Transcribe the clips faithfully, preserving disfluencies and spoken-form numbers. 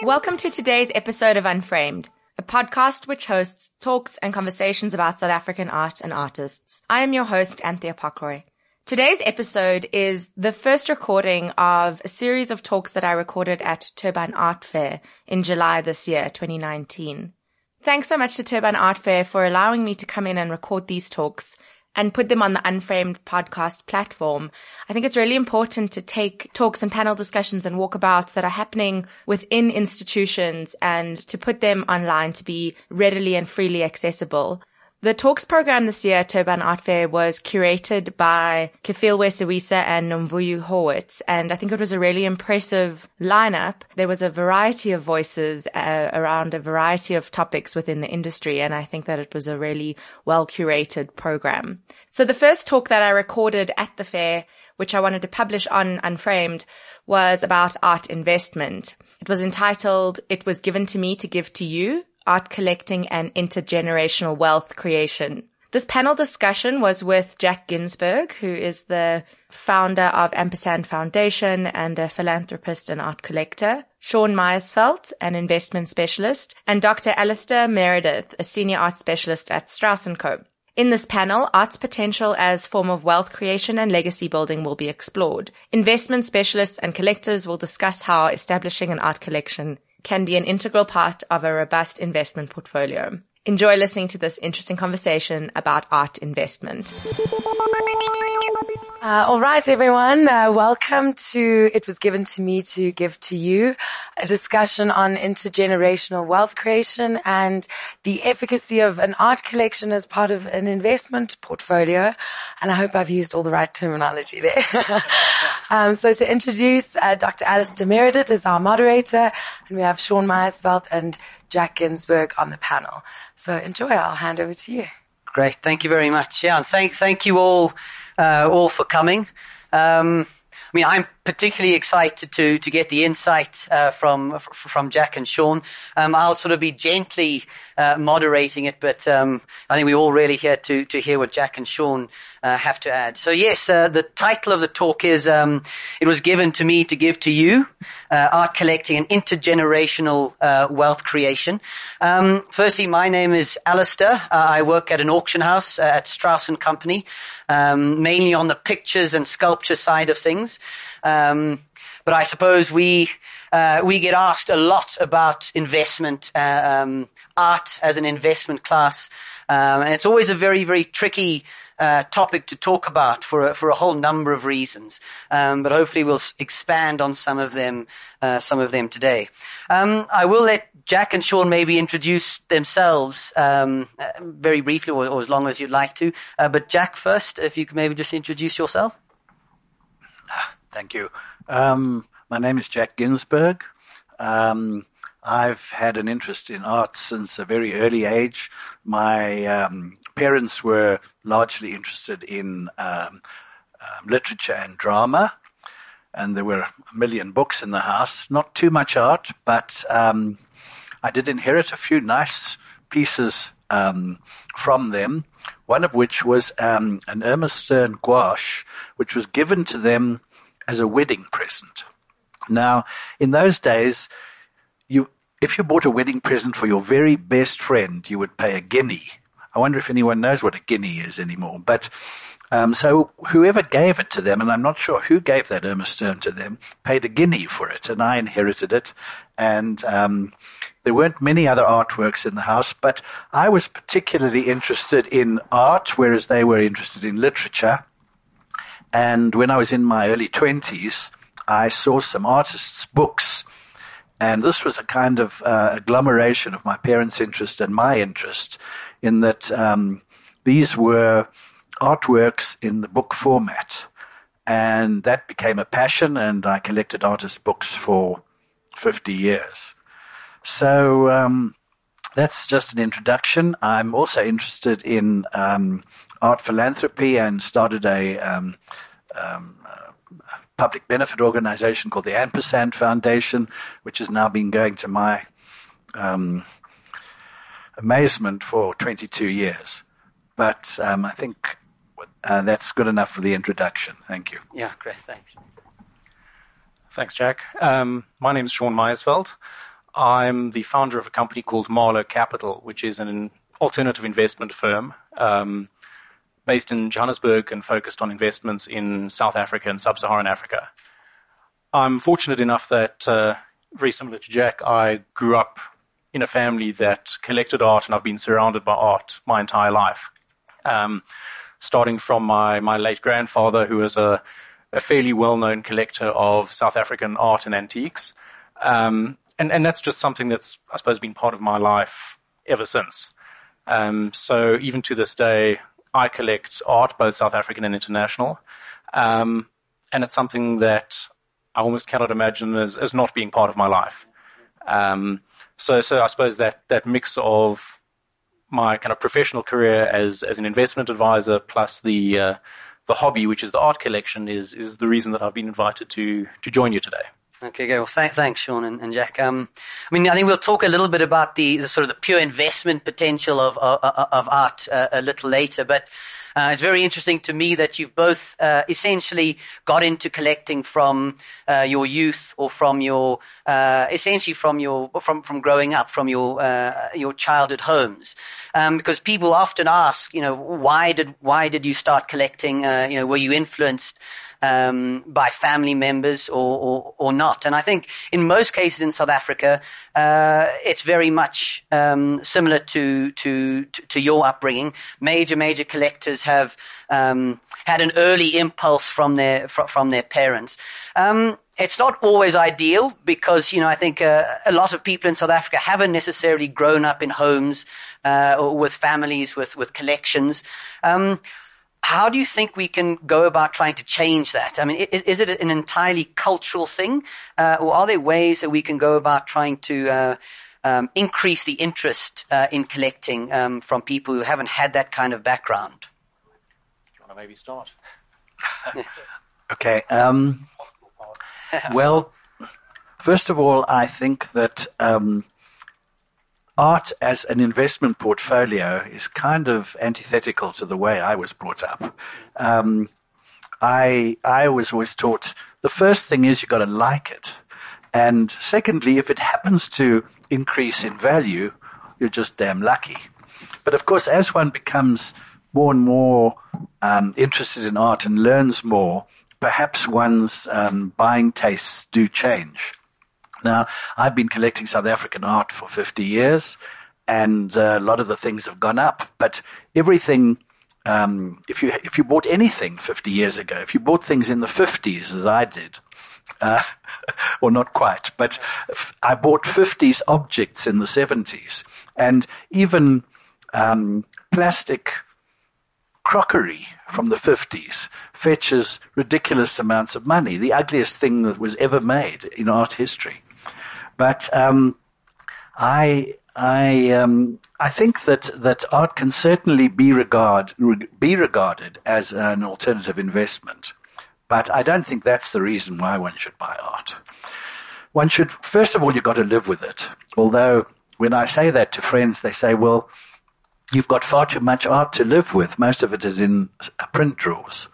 Welcome to today's episode of Unframed, a podcast which hosts talks and conversations about South African art and artists. I am your host, Anthea Pockroy. Today's episode is the first recording of a series of talks that I recorded at Turbine Art Fair in July this year, twenty nineteen. Thanks so much to Turbine Art Fair for allowing me to come in and record these talks and put them on the Unframed podcast platform. I think it's really important to take talks and panel discussions and walkabouts that are happening within institutions and to put them online to be readily and freely accessible. The talks program this year at Turbine Art Fair was curated by Kefilwe Sewisa and Nomvuyo Horwitz, and I think it was a really impressive lineup. There was a variety of voices uh, around a variety of topics within the industry, and I think that it was a really well-curated program. So the first talk that I recorded at the fair, which I wanted to publish on Unframed, was about art investment. It was entitled, "It Was Given to Me to Give to You, Art Collecting and Intergenerational Wealth Creation." This panel discussion was with Jack Ginsberg, who is the founder of Ampersand Foundation and a philanthropist and art collector, Sean Meyersfeld, an investment specialist, and Doctor Alistair Meredith, a senior art specialist at Strauss and Co. In this panel, art's potential as form of wealth creation and legacy building will be explored. Investment specialists and collectors will discuss how establishing an art collection can be an integral part of a robust investment portfolio. Enjoy listening to this interesting conversation about art investment. Uh, all right, everyone. Uh, welcome to It Was Given to Me to Give to You, a discussion on intergenerational wealth creation and the efficacy of an art collection as part of an investment portfolio. And I hope I've used all the right terminology there. um, so to introduce uh, Doctor Alistair Meredith is our moderator, and we have Sean Meyersfeld and Jack Ginsberg on the panel. So enjoy. I'll hand over to you. Great. Thank you very much. Yeah, and thank thank you all uh, all for coming. Um, I mean, I'm particularly excited to to get the insight uh, from from Jack and Sean. Um, I'll sort of be gently uh, moderating it, but um, I think we're all really here to to hear what Jack and Sean uh, have to add. So yes, uh, the title of the talk is um, "It Was Given to Me to Give to You: uh, Art Collecting and Intergenerational uh, Wealth Creation." Um, firstly, my name is Alistair. Uh, I work at an auction house uh, at Strauss and Company, um, mainly on the pictures and sculpture side of things. Um, but I suppose we uh, we get asked a lot about investment, uh, um, art as an investment class, um, and it's always a very very tricky uh, topic to talk about for a, for a whole number of reasons. Um, but hopefully we'll expand on some of them uh, some of them today. Um, I will let Jack and Sean maybe introduce themselves um, uh, very briefly, or, or as long as you'd like to. Uh, but Jack first, if you could maybe just introduce yourself. Thank you. Um, my name is Jack Ginsberg. Um, I've had an interest in art since a very early age. My um, parents were largely interested in um, um, literature and drama, and there were a million books in the house. Not too much art, but um, I did inherit a few nice pieces um, from them, one of which was um, an Irma Stern gouache, which was given to them as a wedding present. Now, in those days, you if you bought a wedding present for your very best friend, you would pay a guinea. I wonder if anyone knows what a guinea is anymore. But um, so whoever gave it to them, and I'm not sure who gave that Irma Stern to them, paid a guinea for it, and I inherited it. And um, there weren't many other artworks in the house, but I was particularly interested in art, whereas they were interested in literature. And when I was in my early twenties, I saw some artists' books. And this was a kind of uh, agglomeration of my parents' interest and my interest, in that um, these were artworks in the book format. And that became a passion, and I collected artist books for fifty years. So um, that's just an introduction. I'm also interested in um, art philanthropy and started a um, um, uh, public benefit organization called the Ampersand Foundation, which has now been going, to my um, amazement, for twenty-two years. But um, I think uh, that's good enough for the introduction. Thank you. Yeah, great. Thanks. Thanks, Jack. Um, my name is Sean Meyersfeld. I'm the founder of a company called Marlow Capital, which is an alternative investment firm um, based in Johannesburg and focused on investments in South Africa and Sub-Saharan Africa. I'm fortunate enough that, uh, very similar to Jack, I grew up in a family that collected art, and I've been surrounded by art my entire life. Um, starting from my, my late grandfather, who was a, a fairly well-known collector of South African art and antiques. Um, and, and that's just something that's, I suppose, been part of my life ever since. Um, so even to this day, I collect art, both South African and international. Um, and it's something that I almost cannot imagine as, as not being part of my life. Um, so, so I suppose that, that mix of my kind of professional career as, as an investment advisor plus the, uh, the hobby, which is the art collection, is, is the reason that I've been invited to, to join you today. Okay, good. Well, th- thanks, Sean and, and Jack. Um, I mean, I think we'll talk a little bit about the, the sort of the pure investment potential of of, of art uh, a little later, but uh, it's very interesting to me that you've both uh, essentially got into collecting from uh, your youth or from your uh, essentially from your from from growing up, from your uh, your childhood homes, um, because people often ask, you know, why did why did you start collecting? Uh, you know, were you influenced Um, by family members or, or, or not? And I think in most cases in South Africa, uh, it's very much um, similar to, to to to your upbringing. Major major collectors have um, had an early impulse from their fr- from their parents. Um, It's not always ideal because, you know, I think uh, a lot of people in South Africa haven't necessarily grown up in homes uh, or with families with with collections. Um, How do you think we can go about trying to change that? I mean, is, is it an entirely cultural thing, uh, or are there ways that we can go about trying to uh, um, increase the interest uh, in collecting um, from people who haven't had that kind of background? Do you want to maybe start? Okay. Um, well, first of all, I think that um, art as an investment portfolio is kind of antithetical to the way I was brought up. Um, I I was always taught the first thing is you've got to like it. And secondly, if it happens to increase in value, you're just damn lucky. But of course, as one becomes more and more um, interested in art and learns more, perhaps one's um, buying tastes do change. Now, I've been collecting South African art for fifty years, and uh, a lot of the things have gone up. But everything, um, if you if you bought anything fifty years ago, if you bought things in the fifties, as I did, uh, or not quite, but f- I bought fifties objects in the seventies, and even um, plastic crockery from the fifties fetches ridiculous amounts of money, the ugliest thing that was ever made in art history. But um, I I um, I think that, that art can certainly be regard re- be regarded as an alternative investment, but I don't think that's the reason why one should buy art. One should, first of all, you've got to live with it. Although when I say that to friends, they say, "Well, you've got far too much art to live with. Most of it is in print drawers."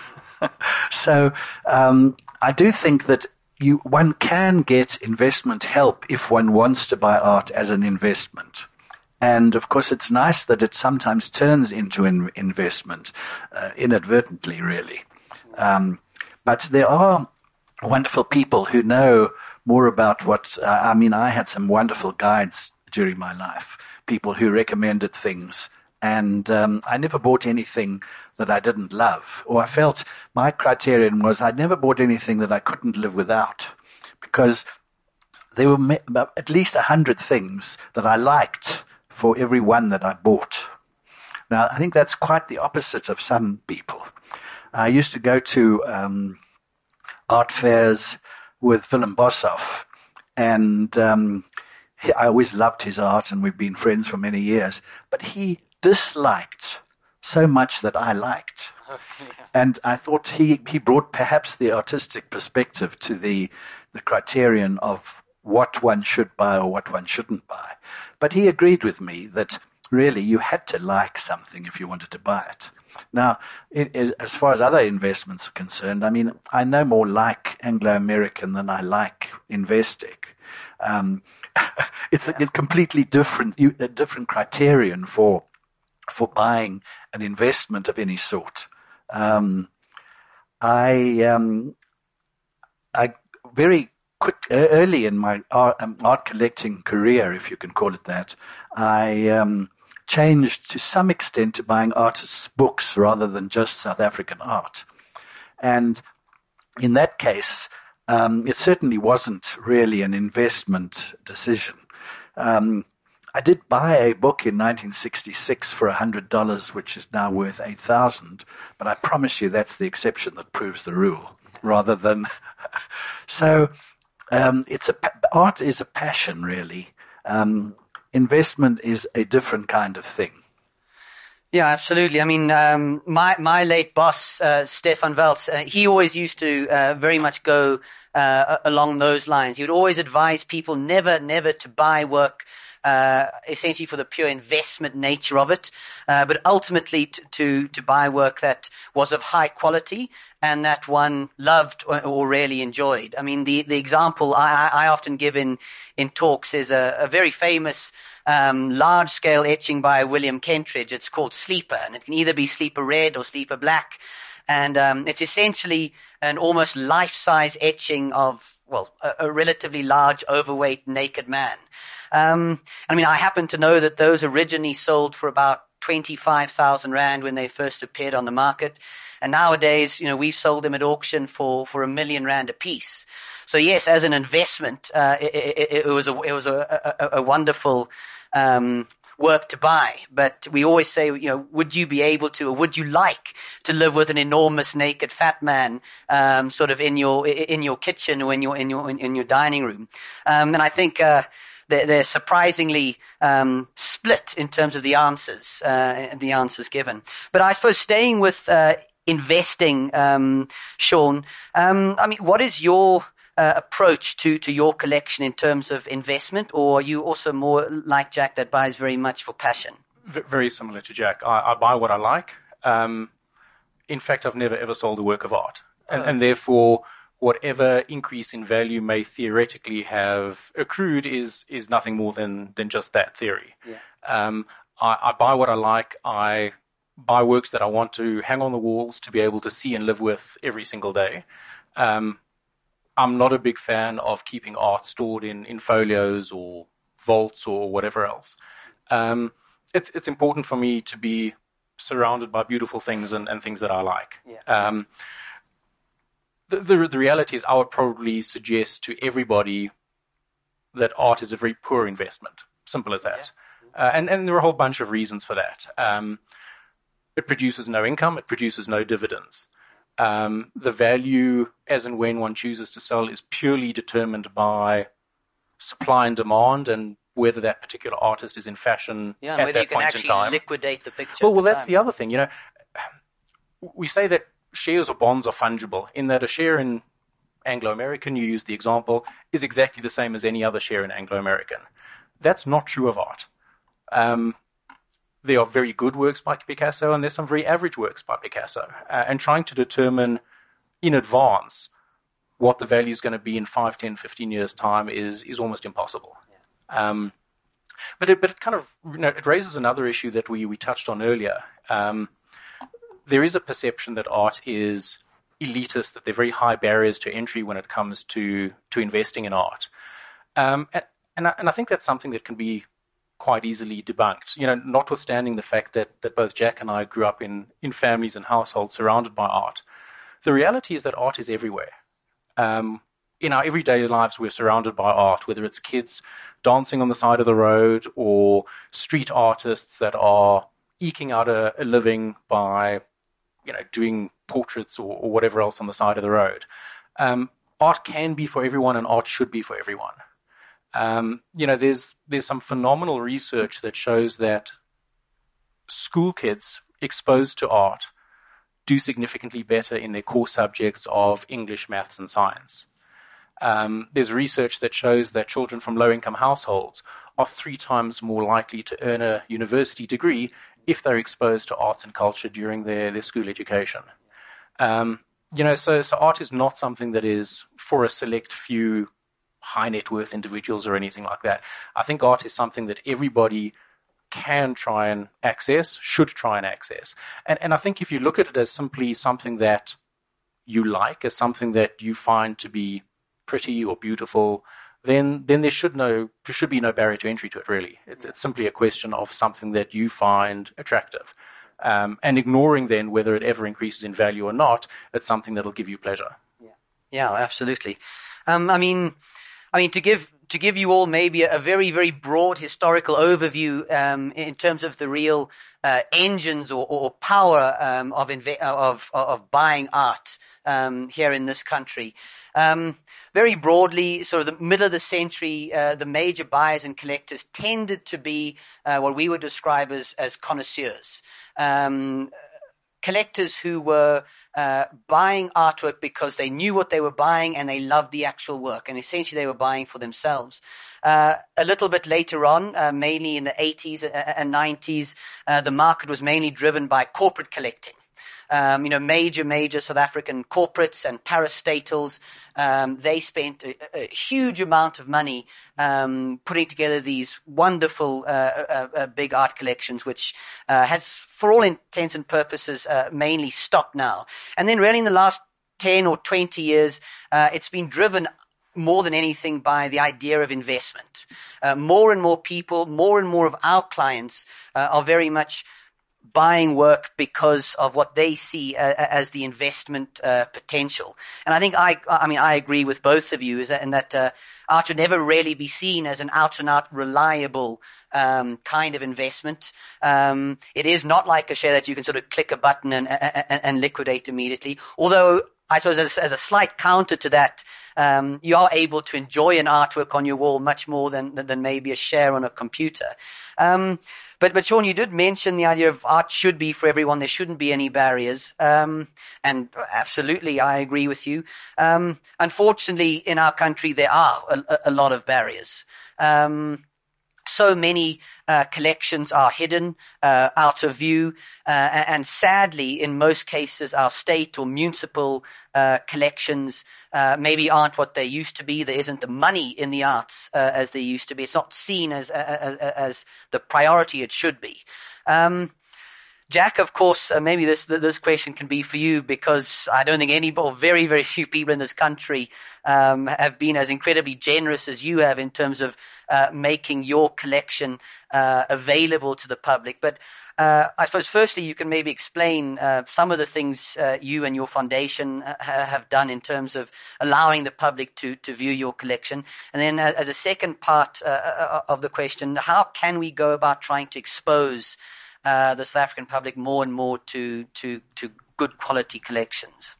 So um, I do think that You, one can get investment help if one wants to buy art as an investment. And of course, it's nice that it sometimes turns into an investment, uh, inadvertently, really. Um, but there are wonderful people who know more about what, uh, I mean, I had some wonderful guides during my life, people who recommended things. And um, I never bought anything that I didn't love. Or I felt my criterion was I never bought anything that I couldn't live without. Because there were at least a hundred things that I liked for every one that I bought. Now, I think that's quite the opposite of some people. I used to go to um, art fairs with Willem Boshoff. And um, he, I always loved his art, and we've been friends for many years. But he disliked so much that I liked. Oh, yeah. And I thought he, he brought perhaps the artistic perspective to the, the criterion of what one should buy or what one shouldn't buy. But he agreed with me that really you had to like something if you wanted to buy it. Now, it is, as far as other investments are concerned, I mean, I no more like Anglo-American than I like Investec. Um, it's a, a completely different, a different criterion for for buying an investment of any sort. Um, I um, I very quick early in my art, um, art collecting career, if you can call it that, I um, changed to some extent to buying artists' books rather than just South African art, and in that case, um, it certainly wasn't really an investment decision. Um, I did buy a book in nineteen sixty-six for one hundred dollars, which is now worth eight thousand dollars, but I promise you that's the exception that proves the rule, rather than... so um, it's a art is a passion, really. Um, investment is a different kind of thing. Yeah, absolutely. I mean, um, my, my late boss, uh, Stefan Welz, uh, he always used to, uh, very much go, uh, along those lines. He would always advise people never, never to buy work, uh, essentially for the pure investment nature of it, uh, but ultimately to, to, to buy work that was of high quality and that one loved or, or really enjoyed. I mean, the, the example I, I often give in, in talks is a, a very famous, um, large-scale etching by William Kentridge. It's called Sleeper, and it can either be Sleeper Red or Sleeper Black. And, um, it's essentially an almost life-size etching of, well, a, a relatively large, overweight, naked man. Um, I mean, I happen to know that those originally sold for about twenty-five thousand rand when they first appeared on the market. And nowadays, you know, we've sold them at auction for, for a million rand a piece. So yes, as an investment, uh, it, it, it was a, it was a, a, a wonderful, um, work to buy. But we always say, you know, would you be able to, or would you like to live with an enormous naked fat man, um, sort of in your, in your kitchen or in your, in your, in your dining room? Um, and I think, uh, They're, they're surprisingly um, split in terms of the answers, uh, the answers given. But I suppose staying with uh, investing, um, Sean, um, I mean, what is your uh, approach to, to your collection in terms of investment, or are you also more like Jack that buys very much for passion? V- very similar to Jack. I, I buy what I like. Um, in fact, I've never ever sold a work of art, and, oh. and therefore, whatever increase in value may theoretically have accrued is is nothing more than, than just that theory. Yeah. Um, I, I buy what I like. I buy works that I want to hang on the walls to be able to see and live with every single day. Um, I'm not a big fan of keeping art stored in, in folios or vaults or whatever else. Um, it's it's important for me to be surrounded by beautiful things and, and things that I like. Yeah. Um, The, the, the reality is I would probably suggest to everybody that art is a very poor investment. Simple as that. Yeah. Uh, and, and there are a whole bunch of reasons for that. Um, it produces no income. It produces no dividends. Um, the value as and when one chooses to sell is purely determined by supply and demand and whether that particular artist is in fashion yeah, at whether that you can point in actually time. liquidate the picture. Well, well, the that's time. the other thing. You know, we say that shares or bonds are fungible, in that a share in Anglo-American, you use the example, is exactly the same as any other share in Anglo-American. That's not true of art. Um, there are very good works by Picasso, and there's some very average works by Picasso. Uh, and trying to determine in advance what the value is going to be in five, ten, fifteen years' time is is almost impossible. Yeah. Um, but it, but it kind of, you know, it raises another issue that we, we touched on earlier. Um, There is a perception that art is elitist, that there are very high barriers to entry when it comes to, to investing in art. Um, and, and, I, and I think that's something that can be quite easily debunked. You know, notwithstanding the fact that, that both Jack and I grew up in, in families and households surrounded by art, the reality is that art is everywhere. Um, in our everyday lives, we're surrounded by art, whether it's kids dancing on the side of the road or street artists that are eking out a, a living by, you know, doing portraits or, or whatever else on the side of the road. Um, art can be for everyone, and art should be for everyone. Um, you know, there's there's some phenomenal research that shows that school kids exposed to art do significantly better in their core subjects of English, maths, and science. Um, there's research that shows that children from low-income households are three times more likely to earn a university degree if they're exposed to arts and culture during their, their school education. Um, you know, so, so art is not something that is for a select few high net worth individuals or anything like that. I think art is something that everybody can try and access, should try and access. And, and I think if you look at it as simply something that you like, as something that you find to be pretty or beautiful, then then there should no there should be no barrier to entry to it, really. It's, it's simply a question of something that you find attractive. Um, and ignoring then whether it ever increases in value or not, it's something that'll give you pleasure. Yeah, yeah, absolutely. Um, I mean, I mean to give to give you all maybe a, a very very broad historical overview um, in terms of the real uh, engines or, or power um, of, inve- of of buying art um, here in this country. Um, very broadly, sort of the middle of the century, uh, the major buyers and collectors tended to be uh, what we would describe as, as connoisseurs. Um, collectors who were uh, buying artwork because they knew what they were buying and they loved the actual work, and essentially they were buying for themselves. Uh, a little bit later on, uh, mainly in the eighties and nineties, uh, the market was mainly driven by corporate collecting. Um, you know, major, major South African corporates and parastatals, um, they spent a, a huge amount of money um, putting together these wonderful uh, uh, uh, big art collections, which uh, has, for all intents and purposes, uh, mainly stopped now. And then really in the last ten or twenty years, uh, it's been driven more than anything by the idea of investment. Uh, more and more people, more and more of our clients uh, are very much buying work because of what they see uh, as the investment uh, potential. And I think I, I mean, I agree with both of you is that, in that uh, art should never really be seen as an out-and-out reliable um, kind of investment. Um, it is not like a share that you can sort of click a button and, and, and liquidate immediately. Although I suppose as, as a slight counter to that, um, you are able to enjoy an artwork on your wall much more than than, than maybe a share on a computer. Um, but but Sean, you did mention the idea of art should be for everyone. There shouldn't be any barriers, um, and absolutely, I agree with you. Um, unfortunately, in our country, there are a, a lot of barriers. Um, So many uh, collections are hidden, uh, out of view, uh, and sadly, in most cases, our state or municipal uh, collections uh, maybe aren't what they used to be. There isn't the money in the arts uh, as they used to be. It's not seen as as, as the priority it should be. Um, Jack, of course, uh, maybe this this question can be for you, because I don't think any, or very, very few people in this country um, have been as incredibly generous as you have in terms of uh, making your collection uh, available to the public. But uh, I suppose, firstly, you can maybe explain uh, some of the things uh, you and your foundation uh, have done in terms of allowing the public to, to view your collection. And then uh, as a second part uh, of the question, how can we go about trying to expose Uh, the South African public more and more to, to, to good quality collections?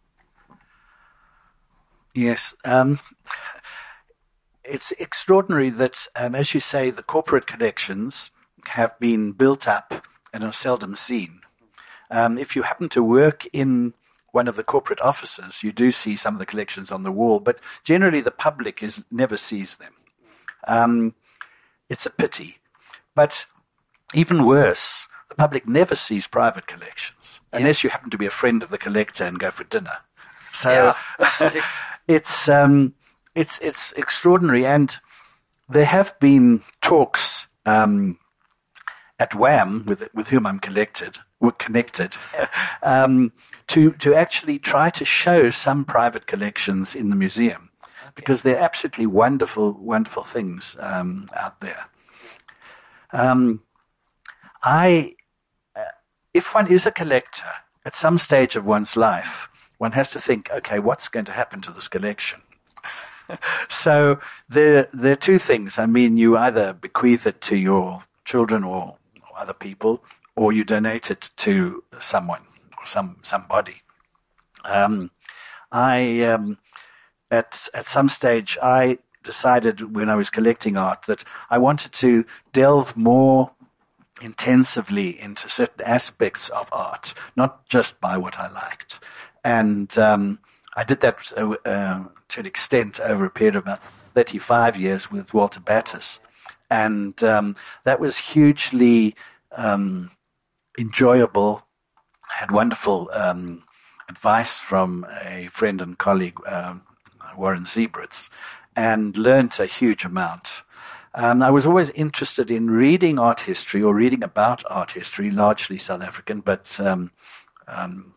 Yes. Um, it's extraordinary that, um, as you say, the corporate collections have been built up and are seldom seen. Um, if you happen to work in one of the corporate offices, you do see some of the collections on the wall, but generally the public is never sees them. Um, it's a pity. But even worse, the public never sees private collections, yeah, unless you happen to be a friend of the collector and go for dinner. So yeah, it's um, it's it's extraordinary, and there have been talks um, at WAM with with whom I'm collected, we're connected, um, to to actually try to show some private collections in the museum, okay, because they're absolutely wonderful, wonderful things um, out there. Um, I, uh, if one is a collector, at some stage of one's life, one has to think, okay, what's going to happen to this collection? So there, there are two things. I mean, you either bequeath it to your children or, or other people, or you donate it to someone or some somebody. Um, I, um, at at some stage, I decided when I was collecting art that I wanted to delve more intensively into certain aspects of art, not just by what I liked. And um, I did that uh, uh, to an extent over a period of about thirty-five years with Walter Battis. And um, that was hugely um, enjoyable. I had wonderful um, advice from a friend and colleague, um, Warren Zeebritz. and learnt a huge amount. Um, I was always interested in reading art history or reading about art history, largely South African, but um, um,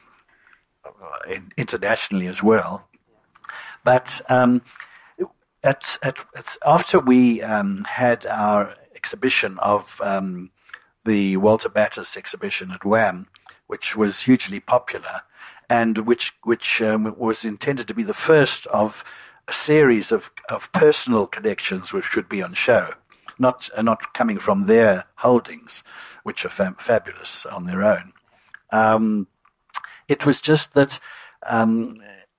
internationally as well. But um, at, at, at, after we um, had our exhibition of um, the Walter Battis exhibition at WAM, which was hugely popular, and which which um, was intended to be the first of a series of, of personal collections which should be on show, not uh, not coming from their holdings, which are fam- fabulous on their own. Um, it was just that um,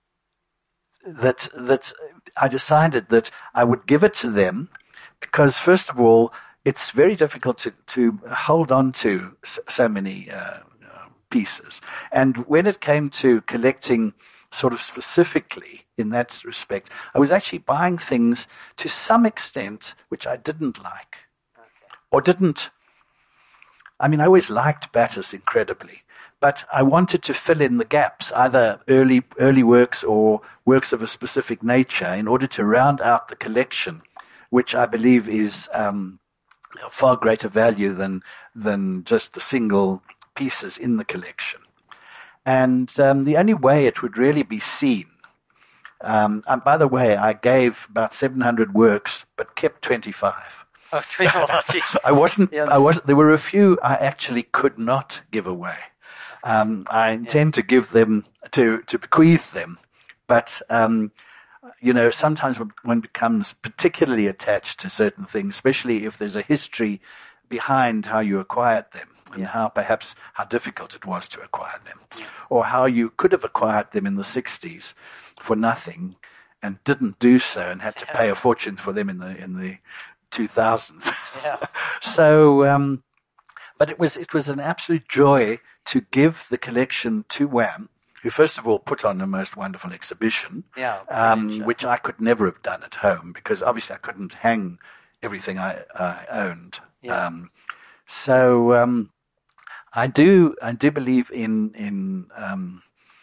that that I decided that I would give it to them because, first of all, it's very difficult to, to hold on to so many uh, pieces, and when it came to collecting, sort of specifically in that respect, I was actually buying things to some extent which I didn't like. Okay. Or didn't. I mean, I always liked Battis incredibly, but I wanted to fill in the gaps, either early early works or works of a specific nature, in order to round out the collection, which I believe is um, of far greater value than than just the single pieces in the collection. And um, the only way it would really be seen, um, and by the way, I gave about seven hundred works, but kept twenty-five. Oh, twenty-five. I wasn't, yeah. I wasn't, there were a few I actually could not give away. Um, I intend yeah. to give them, to, to bequeath them, but, um, you know, sometimes one becomes particularly attached to certain things, especially if there's a history behind how you acquired them. And yeah. how perhaps how difficult it was to acquire them, yeah. or how you could have acquired them in the sixties for nothing and didn't do so and had to yeah. pay a fortune for them in the in the two thousands. Yeah. so, um, but it was it was an absolute joy to give the collection to WAM, who first of all put on a most wonderful exhibition, yeah, um, which I could never have done at home because obviously I couldn't hang everything I, I owned. Yeah. Um, so. Um, I do. I do believe in in um,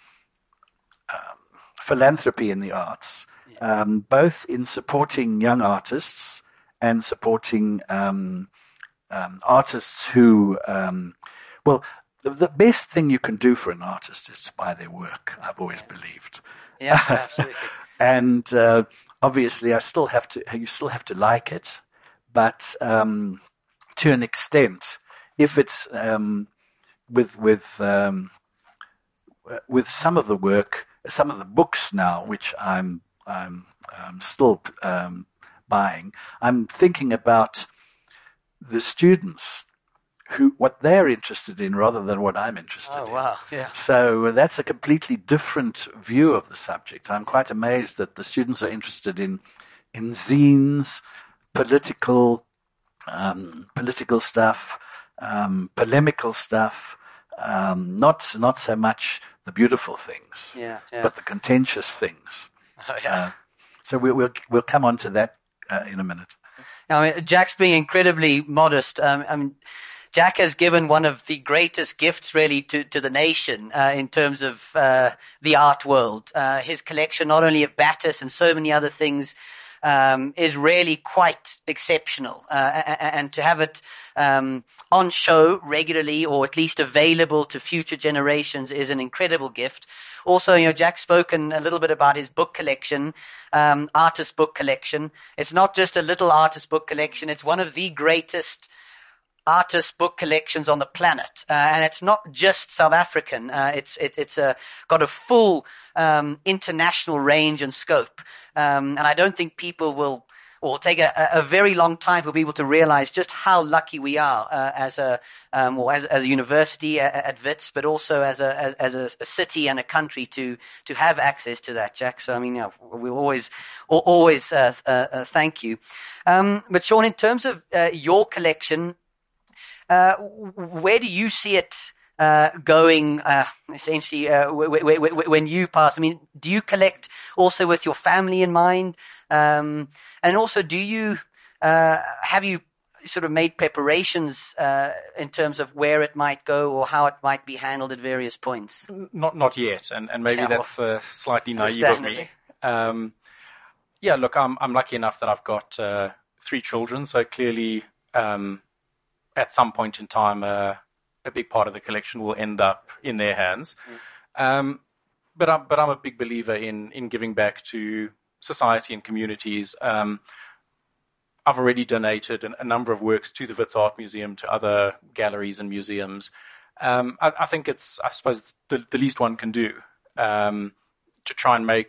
um, philanthropy in the arts, yeah. um, both in supporting young artists and supporting um, um, artists who. Um, well, the, the best thing you can do for an artist is to buy their work. I've always yeah. believed. Yeah, absolutely. and uh, obviously, I still have to. You still have to like it, but um, to an extent, if it's um, with with um, with some of the work, some of the books now, which I'm I'm, I'm still um, buying, I'm thinking about the students who what they're interested in rather than what I'm interested oh, in. Oh wow! Yeah. So that's a completely different view of the subject. I'm quite amazed that the students are interested in in zines, political um, political stuff. Um, polemical stuff, um, not not so much the beautiful things, yeah, yeah. but the contentious things. Oh, yeah. Uh, so we, we'll we'll come on to that uh, in a minute. I mean, Jack's being incredibly modest. Um, I mean, Jack has given one of the greatest gifts, really, to to the nation uh, in terms of uh, the art world. Uh, his collection, not only of Battis and so many other things. Um, is really quite exceptional, uh, and to have it um, on show regularly, or at least available to future generations, is an incredible gift. Also, you know, Jack's spoken a little bit about his book collection, um, artist book collection. It's not just a little artist book collection; it's one of the greatest artist book collections on the planet, uh, and it's not just South African. Uh, it's it, it's a, got a full um, international range and scope, um, and I don't think people will will take a, a very long time for people to realize just how lucky we are uh, as a um, or as, as a university at, at Wits, but also as a as, as a, a city and a country to to have access to that, Jack. So I mean, you know, we'll always always uh, uh, uh, thank you. Um, but Sean, in terms of uh, your collection. Uh, where do you see it uh, going, uh, essentially, uh, w- w- w- when you pass? I mean, do you collect also with your family in mind? Um, and also, do you, uh, have you sort of made preparations uh, in terms of where it might go or how it might be handled at various points? Not not yet, and, and maybe yeah, that's uh, slightly naive of me. Um, Yeah, look, I'm I'm lucky enough that I've got uh, three children, so clearly um, at some point in time, uh, a big part of the collection will end up in their hands. Mm. Um, but I'm but I'm a big believer in in giving back to society and communities. Um, I've already donated a number of works to the Wits Art Museum, to other galleries and museums. Um, I, I think it's, I suppose, it's the, the least one can do um, to try and make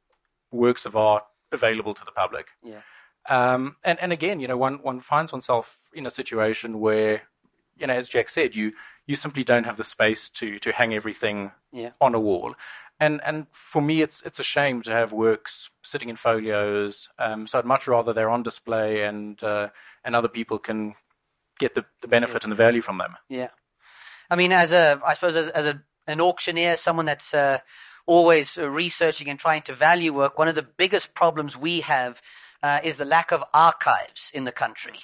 works of art available to the public. Yeah. Um, and, and again, you know, one, one finds oneself in a situation where, you know, as Jack said, you you simply don't have the space to to hang everything yeah. on a wall. And and for me, it's it's a shame to have works sitting in folios. Um, so I'd much rather they're on display and uh, and other people can get the, the benefit and the value from them. Yeah, I mean, as a I suppose as, as a an auctioneer, someone that's uh, always researching and trying to value work, one of the biggest problems we have uh, is the lack of archives in the country.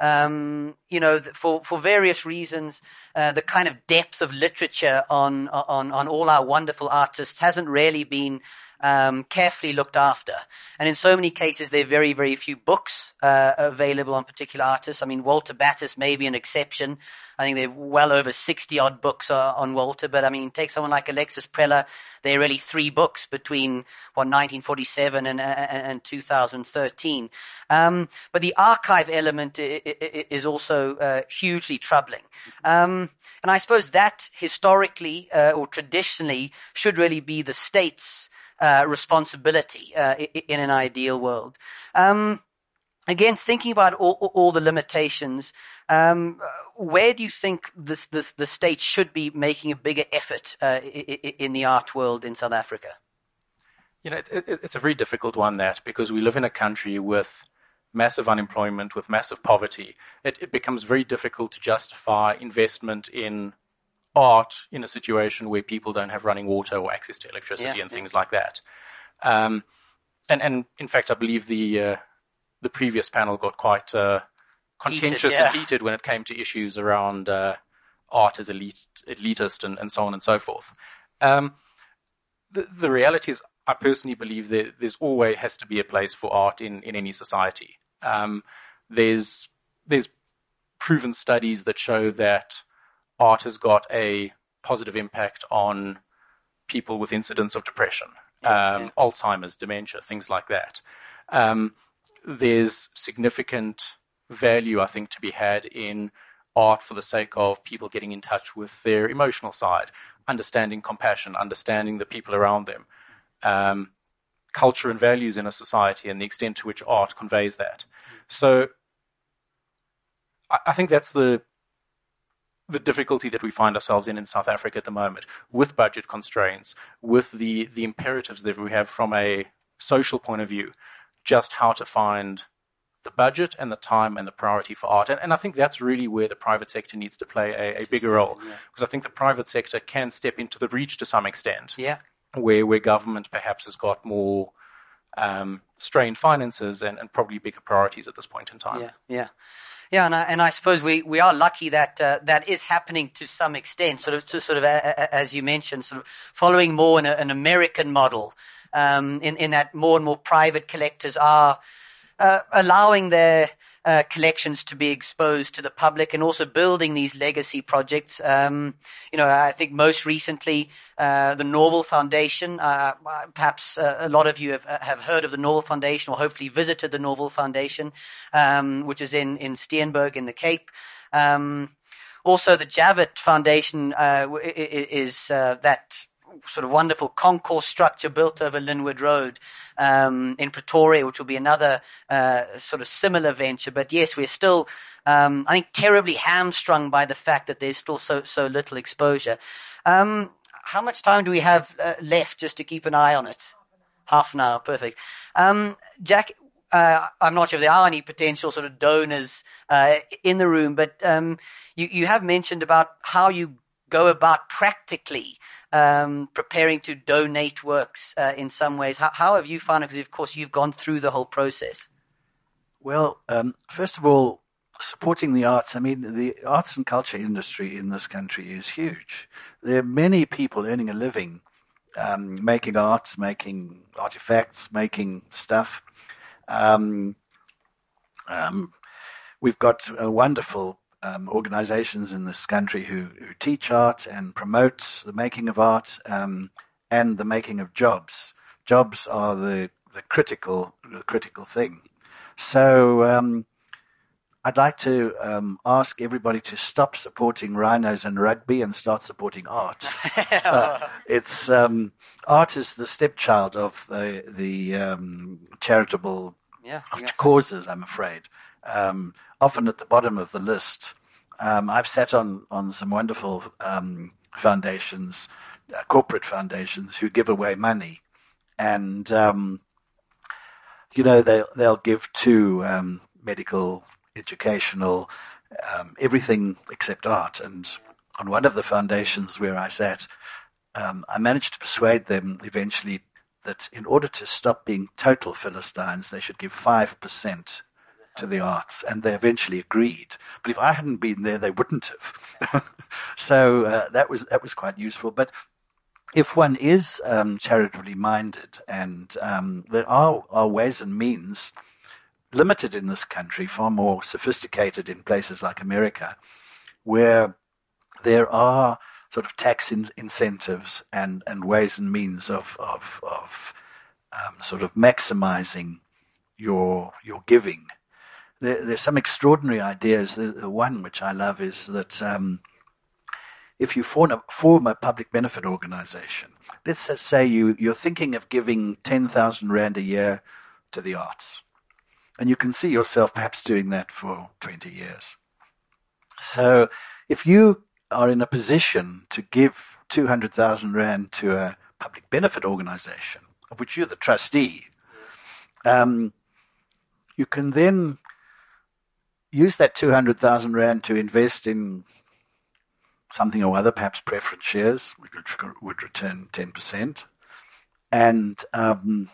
Um, you know, for for various reasons, uh, the kind of depth of literature on on on all our wonderful artists hasn't really been um, carefully looked after. And in so many cases, there are very, very few books uh, available on particular artists. I mean, Walter Battis may be an exception. I think there are well over sixty-odd books uh, on Walter. But, I mean, take someone like Alexis Preller, there are really three books between, what, nineteen forty-seven and, and, and two thousand thirteen. Um, but the archive element is also uh, hugely troubling. Um, and I suppose that historically uh, or traditionally should really be the state's Uh, responsibility uh, in an ideal world. Um, again, thinking about all, all the limitations, um, where do you think this, this, the state should be making a bigger effort uh, in the art world in South Africa? You know, it, it, it's a very difficult one, that, because we live in a country with massive unemployment, with massive poverty. It, it becomes very difficult to justify investment in art in a situation where people don't have running water or access to electricity yeah, and yeah. things like that. Um, and, and in fact, I believe the uh, the previous panel got quite uh, contentious heated, yeah. and heated when it came to issues around uh, art as elite, elitist and, and so on and so forth. Um, the, the reality is, I personally believe that there's always has to be a place for art in, in any society. Um, there's there's proven studies that show that art has got a positive impact on people with incidents of depression, yeah, um, yeah. Alzheimer's, dementia, things like that. Um, there's significant value, I think, to be had in art for the sake of people getting in touch with their emotional side, understanding compassion, understanding the people around them, um, culture and values in a society, and the extent to which art conveys that. So I, I think that's the the difficulty that we find ourselves in in South Africa at the moment, with budget constraints, with the, the imperatives that we have from a social point of view, just how to find the budget and the time and the priority for art. And, and I think that's really where the private sector needs to play a, a bigger role, yeah. because I think the private sector can step into the breach to some extent, yeah. where, where government perhaps has got more um, strained finances and, and probably bigger priorities at this point in time. Yeah, yeah. Yeah, and I, and I suppose we, we are lucky that uh, that is happening to some extent, sort of, to sort of, uh, as you mentioned, sort of following more an, an American model, um, in, in that more and more private collectors are uh, allowing their uh, collections to be exposed to the public, and also building these legacy projects. Um, you know, I think most recently, uh, the Norval Foundation, uh, perhaps uh, a lot of you have, have heard of the Norval Foundation, or hopefully visited the Norval Foundation, um, which is in, in Steenberg in the Cape. Um, also the Javet Foundation, uh, is, uh, that sort of wonderful concourse structure built over Linwood Road um, in Pretoria, which will be another uh, sort of similar venture. But yes, we're still, um, I think, terribly hamstrung by the fact that there's still so so little exposure. Um, how much time do we have uh, left just to keep an eye on it? Half an hour, perfect. Um, Jack, uh, I'm not sure if there are any potential sort of donors uh, in the room, but um, you, you have mentioned about how you go about practically um, preparing to donate works uh, in some ways. How, how have you found it? Because, of course, you've gone through the whole process. Well, um, first of all, supporting the arts. I mean, the arts and culture industry in this country is huge. There are many people earning a living um, making art, making artifacts, making stuff. Um, um, we've got uh, wonderful um, organizations in this country who, who teach art and promote the making of art um, and the making of jobs. Jobs are the, the critical the critical thing. So um, I'd like to um, ask everybody to stop supporting rhinos and rugby and start supporting art. uh, it's um, art is the stepchild of the the um, charitable Yeah, causes, I'm afraid. Um, often at the bottom of the list. Um, I've sat on, on some wonderful um, foundations, uh, corporate foundations, who give away money. And, um, you know, they, they'll give to um, medical, educational, um, everything except art. And on one of the foundations where I sat, um, I managed to persuade them eventually that in order to stop being total Philistines, they should give five percent to the arts, and they eventually agreed. But if I hadn't been there, they wouldn't have. so uh, that was that was quite useful. But if one is um, charitably minded, and um, there are, are ways and means, limited in this country, far more sophisticated in places like America, where there are sort of tax in, incentives and, and ways and means of of, of um, sort of maximizing your your giving. There, there's some extraordinary ideas. The, the one which I love is that um, if you form a, form a public benefit organization, let's just say you, you're thinking of giving ten thousand rand a year to the arts, and you can see yourself perhaps doing that for twenty years. So if you are in a position to give two hundred thousand rand to a public benefit organization, of which you're the trustee, um, you can then use that two hundred thousand rand to invest in something or other, perhaps preference shares, which would return ten percent. And um,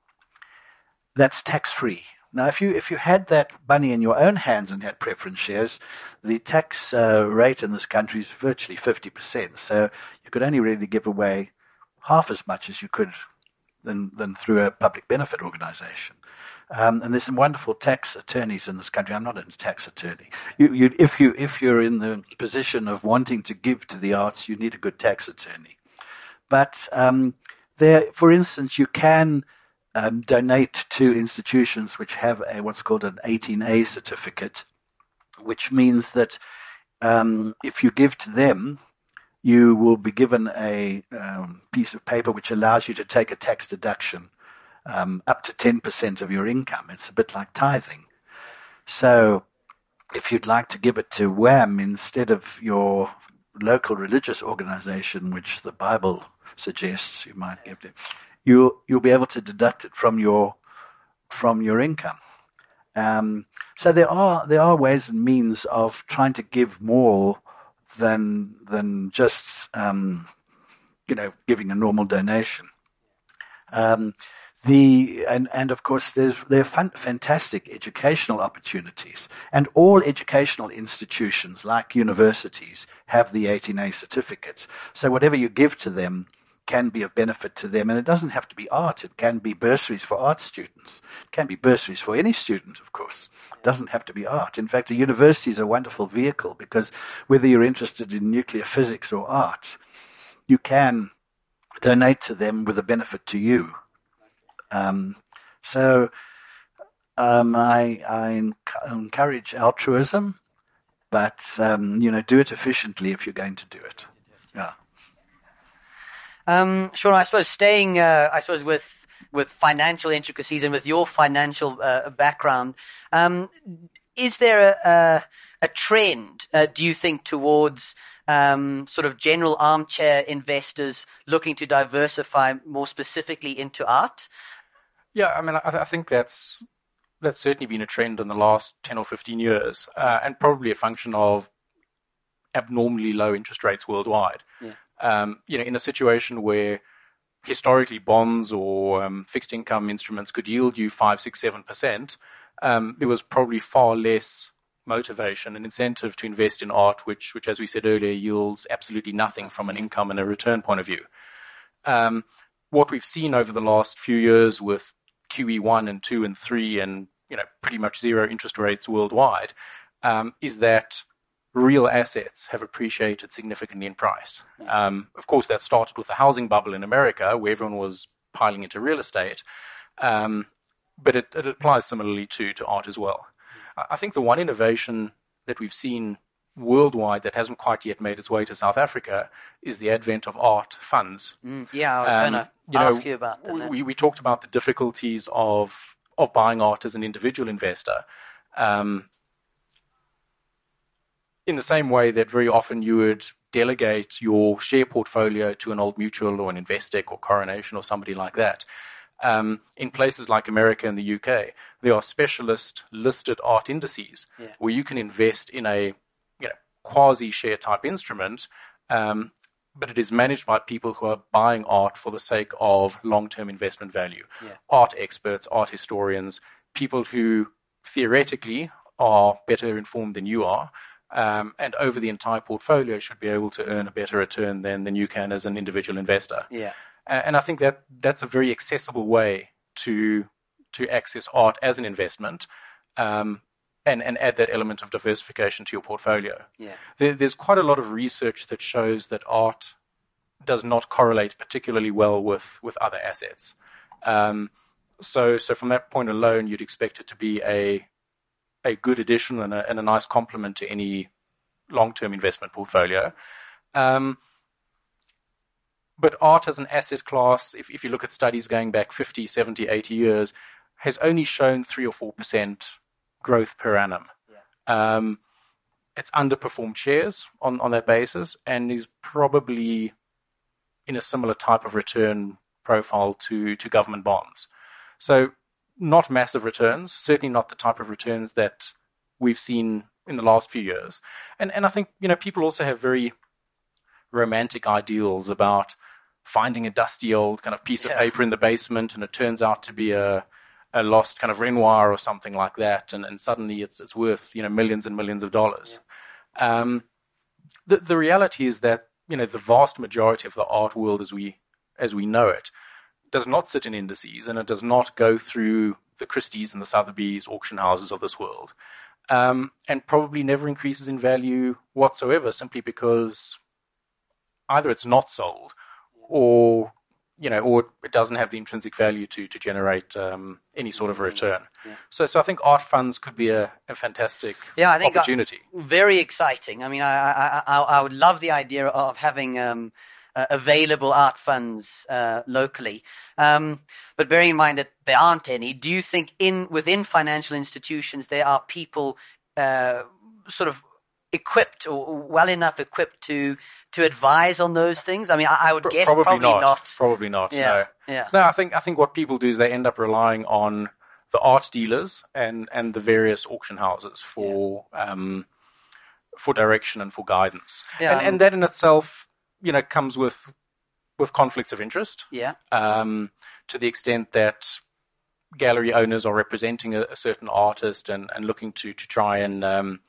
that's tax-free. Now, if you if you had that money in your own hands and had preference shares, the tax uh, rate in this country is virtually fifty percent. So you could only really give away half as much as you could than, than through a public benefit organization. Um, and there's some wonderful tax attorneys in this country. I'm not a tax attorney. You, you, if you if you're in the position of wanting to give to the arts, you need a good tax attorney. But um, there, for instance, you can um, donate to institutions which have a what's called an eighteen A certificate, which means that um, if you give to them, you will be given a um, piece of paper which allows you to take a tax deduction Um, up to ten percent of your income. It's a bit like tithing. So if you'd like to give it to WHAM instead of your local religious organization, which the Bible suggests you might give to, you'll, you'll be able to deduct it from your from your income. Um, so there are there are ways and means of trying to give more than than just um, you know giving a normal donation. Um, The and, and of course there's there are fun, fantastic educational opportunities, and all educational institutions like universities have the eighteen A certificates. So whatever you give to them can be of benefit to them, and it doesn't have to be art. It can be bursaries for art students. It can be bursaries for any student, of course. It doesn't have to be art. In fact, a university is a wonderful vehicle because whether you're interested in nuclear physics or art, you can donate to them with a benefit to you. Um, so um, I, I encourage altruism, but um, you know, do it efficiently if you're going to do it. Yeah. Um, Sean, I suppose staying, uh, I suppose with with financial intricacies and with your financial uh, background, um, is there a a, a trend? Uh, do you think towards Um, sort of general armchair investors looking to diversify more specifically into art? Yeah, I mean, I, I think that's that's certainly been a trend in the last ten or fifteen years, uh, and probably a function of abnormally low interest rates worldwide. Yeah. Um, you know, in a situation where historically bonds or um, fixed income instruments could yield you five, six, seven percent, um, there was probably far less motivation and incentive to invest in art, which, which, as we said earlier, yields absolutely nothing from an income and a return point of view. Um, what we've seen over the last few years with Q E one and two and three and, you know, pretty much zero interest rates worldwide, um, is that real assets have appreciated significantly in price. Um, of course, that started with the housing bubble in America, where everyone was piling into real estate. Um, but it, it applies similarly to, to art as well. I think the one innovation that we've seen worldwide that hasn't quite yet made its way to South Africa is the advent of art funds. Mm, yeah, I was Um, going to you know, ask you about that. We, we talked about the difficulties of of buying art as an individual investor. Um, in the same way that very often you would delegate your share portfolio to an Old Mutual or an Investec or Coronation or somebody like that. Um, in places like America and the U K, there are specialist listed art indices Yeah. where you can invest in a you know quasi-share type instrument, um, but it is managed by people who are buying art for the sake of long-term investment value. Yeah. Art experts, art historians, people who theoretically are better informed than you are, um, and over the entire portfolio should be able to earn a better return than, than you can as an individual investor. Yeah. And I think that that's a very accessible way to to access art as an investment, um, and, and add that element of diversification to your portfolio. Yeah. There, there's quite a lot of research that shows that art does not correlate particularly well with, with other assets. Um, so so from that point alone, you'd expect it to be a a good addition and a, and a nice complement to any long-term investment portfolio. Um, But art as an asset class, if, if you look at studies going back fifty, seventy, eighty years, has only shown three or four percent growth per annum. Yeah. Um, it's underperformed shares on, on that basis and is probably in a similar type of return profile to, to government bonds. So not massive returns, certainly not the type of returns that we've seen in the last few years. And and I think, you know, people also have very romantic ideals about finding a dusty old kind of piece of Yeah. paper in the basement, and it turns out to be a a lost kind of Renoir or something like that, and, and suddenly it's it's worth, you know, millions and millions of dollars. Yeah. Um, the the reality is that, you know, the vast majority of the art world as we as we know it does not sit in indices, and it does not go through the Christie's and the Sotheby's auction houses of this world, um, and probably never increases in value whatsoever, simply because either it's not sold, or you know, or it doesn't have the intrinsic value to to generate um, any sort of a return. Yeah. So, so I think art funds could be a, a fantastic Yeah, I think uh, opportunity. very exciting. I mean, I I I, I would love the idea of having um, uh, available art funds uh, locally. Um, but bearing in mind that there aren't any, do you think in within financial institutions there are people uh, sort of equipped or well enough equipped to to advise on those things? I mean, I, I would guess probably, probably not. not. Probably not. Yeah, No. yeah. No, I think I think what people do is they end up relying on the art dealers and, and the various auction houses for um, for direction and for guidance. Yeah, and, um, and that in itself, you know, comes with with conflicts of interest. Yeah. Um, to the extent that gallery owners are representing a, a certain artist and, and looking to to try and um,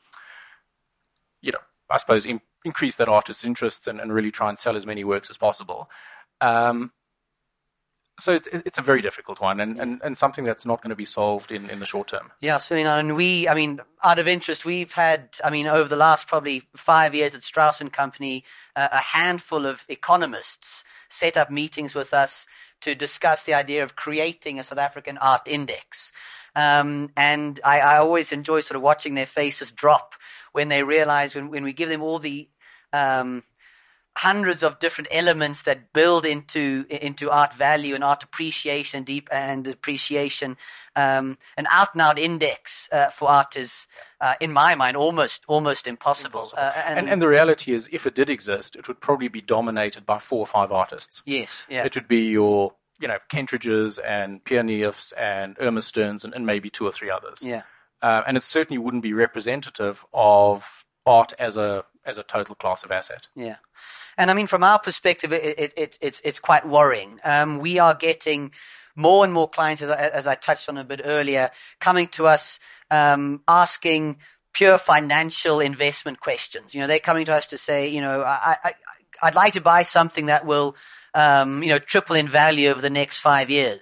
you know, I suppose in, increase that artist's interests and, and really try and sell as many works as possible. Um, so it's it's a very difficult one, and, and, and something that's not going to be solved in, in the short term. Yeah, certainly not. And we, I mean, out of interest, we've had, I mean, over the last probably five years at Strauss and Company, uh, a handful of economists set up meetings with us to discuss the idea of creating a South African art index. Um, and I, I always enjoy sort of watching their faces drop when they realize when, when we give them all the um, hundreds of different elements that build into into art value and art appreciation, deep and appreciation. Um, an out-and-out index uh, for art is, uh, in my mind, almost almost impossible. Impossible. Uh, and, and the reality is, if it did exist, it would probably be dominated by four or five artists. Yes, yeah. It would be your, you know, Kentridges and Pierre Neefs and Irma Stearns and, and maybe two or three others. Yeah. Uh, and it certainly wouldn't be representative of art as a as a total class of asset. Yeah. And I mean, from our perspective, it, it, it, it's it's quite worrying. Um, we are getting more and more clients, as I, as I touched on a bit earlier, coming to us um, asking pure financial investment questions. You know, they're coming to us to say, you know, I, I, I'd like to buy something that will, um, you know, triple in value over the next five years.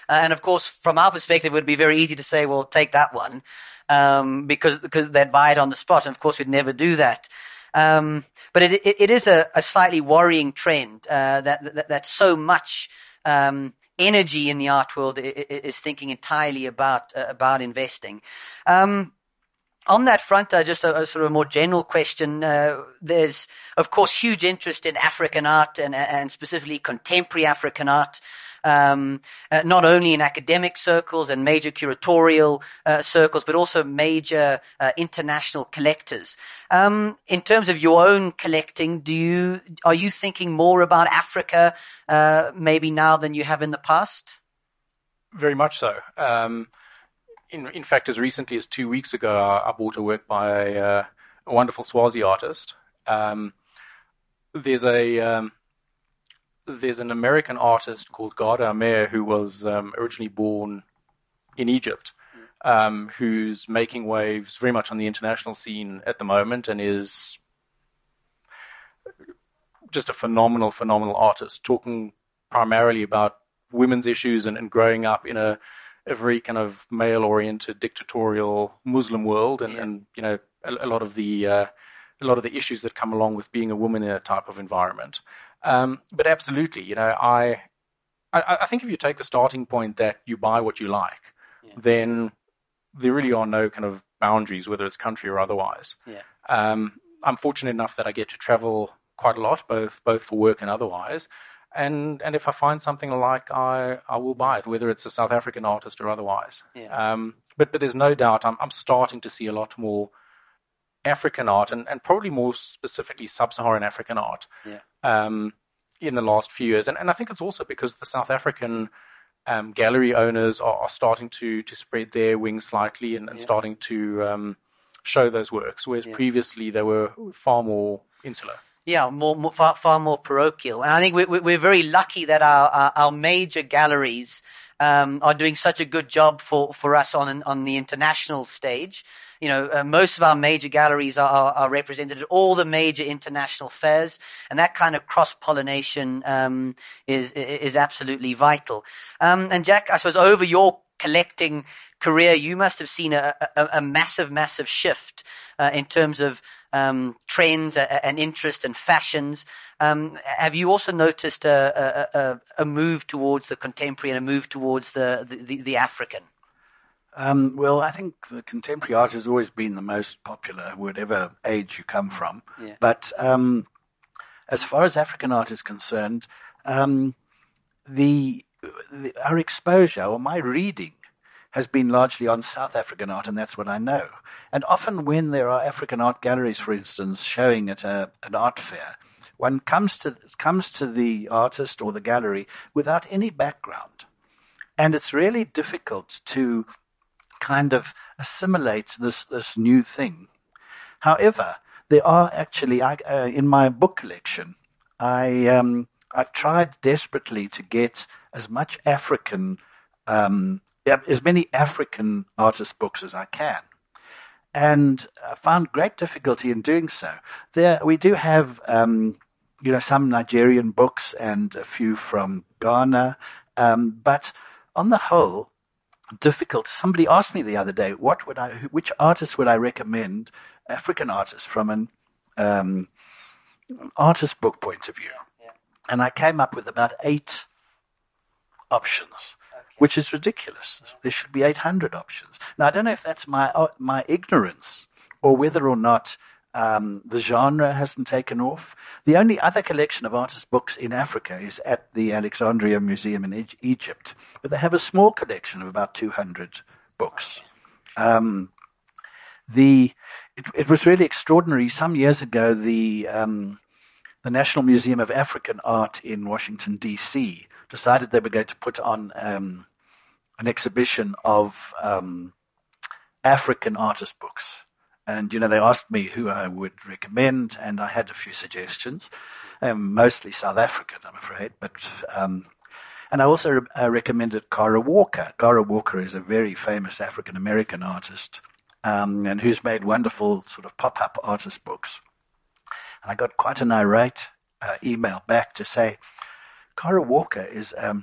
Uh, and of course, from our perspective, it would be very easy to say, well, take that one, um, because, because they'd buy it on the spot. And of course, we'd never do that. Um, but it, it, it is a, a slightly worrying trend, uh, that, that, that so much, um, energy in the art world is thinking entirely about, uh, about investing. Um, On that front, uh, just a, a sort of a more general question. Uh, there's, of course, huge interest in African art and, and specifically contemporary African art, um, uh, not only in academic circles and major curatorial uh, circles, but also major uh, international collectors. Um, in terms of your own collecting, do you are you thinking more about Africa uh, maybe now than you have in the past? Very much so. Um, In, in fact, as recently as two weeks ago, I, I bought a work by a, uh, a wonderful Swazi artist. Um, there's a um, there's an American artist called Garda Amer who was um, originally born in Egypt, um, who's making waves very much on the international scene at the moment, and is just a phenomenal, phenomenal artist, talking primarily about women's issues and, and growing up in a a very kind of male-oriented, dictatorial Muslim world, and, yeah. and you know, a, a lot of the uh, a lot of the issues that come along with being a woman in a type of environment. Um, but absolutely, you know, I, I I think if you take the starting point that you buy what you like, yeah. then there really are no kind of boundaries, whether it's country or otherwise. Yeah. Um, I'm fortunate enough that I get to travel quite a lot, both both for work and otherwise. And and if I find something I like, I, I will buy it, whether it's a South African artist or otherwise. Yeah. Um, but but there's no doubt I'm I'm starting to see a lot more African art, and, and probably more specifically Sub-Saharan African art, yeah. um, in the last few years. And and I think it's also because the South African um, gallery owners are, are starting to to spread their wings slightly and, and yeah. starting to um, show those works, whereas yeah. previously they were far more insular. Yeah, more, more far, far more parochial. And I think we're, we're very lucky that our, our, our major galleries um, are doing such a good job for, for us on on the international stage. You know, uh, most of our major galleries are, are, are represented at all the major international fairs, and that kind of cross-pollination um, is is absolutely vital. Um, and Jack, I suppose over your collecting career, you must have seen a, a, a massive, massive shift uh, in terms of Um, trends and interest and fashions. Um, have you also noticed a, a, a move towards the contemporary and a move towards the, the, the African? Um, well, I think the contemporary art has always been the most popular, whatever age you come from. Yeah. But um, as far as African art is concerned, um, the, the our exposure or my reading has been largely on South African art, and that's what I know. And often when there are African art galleries, for instance, showing at a, an art fair, one comes to comes to the artist or the gallery without any background. And it's really difficult to kind of assimilate this, this new thing. However, there are actually, I, uh, in my book collection, I, um, I've tried desperately to get as much African um as many African artist books as I can. And I found great difficulty in doing so. There, we do have, um, you know, some Nigerian books and a few from Ghana. Um, but on the whole, difficult. Somebody asked me the other day, what would I, which artist would I recommend, African artists, from an um, artist book point of view? Yeah. And I came up with about eight options. Which is ridiculous. There should be eight hundred options. Now, I don't know if that's my uh, my ignorance or whether or not um, the genre hasn't taken off. The only other collection of artist books in Africa is at the Alexandria Museum in e- Egypt. But they have a small collection of about two hundred books. Um, the it, it was really extraordinary. Some years ago, the um, the National Museum of African Art in Washington, D C decided they were going to put on um, an exhibition of um, African artist books. And, you know, they asked me who I would recommend, and I had a few suggestions, um, mostly South African, I'm afraid. But um, and I also re- uh, recommended Cara Walker. Cara Walker is a very famous African-American artist um, and who's made wonderful sort of pop-up artist books. And I got quite an irate uh, email back to say, Cara Walker is um,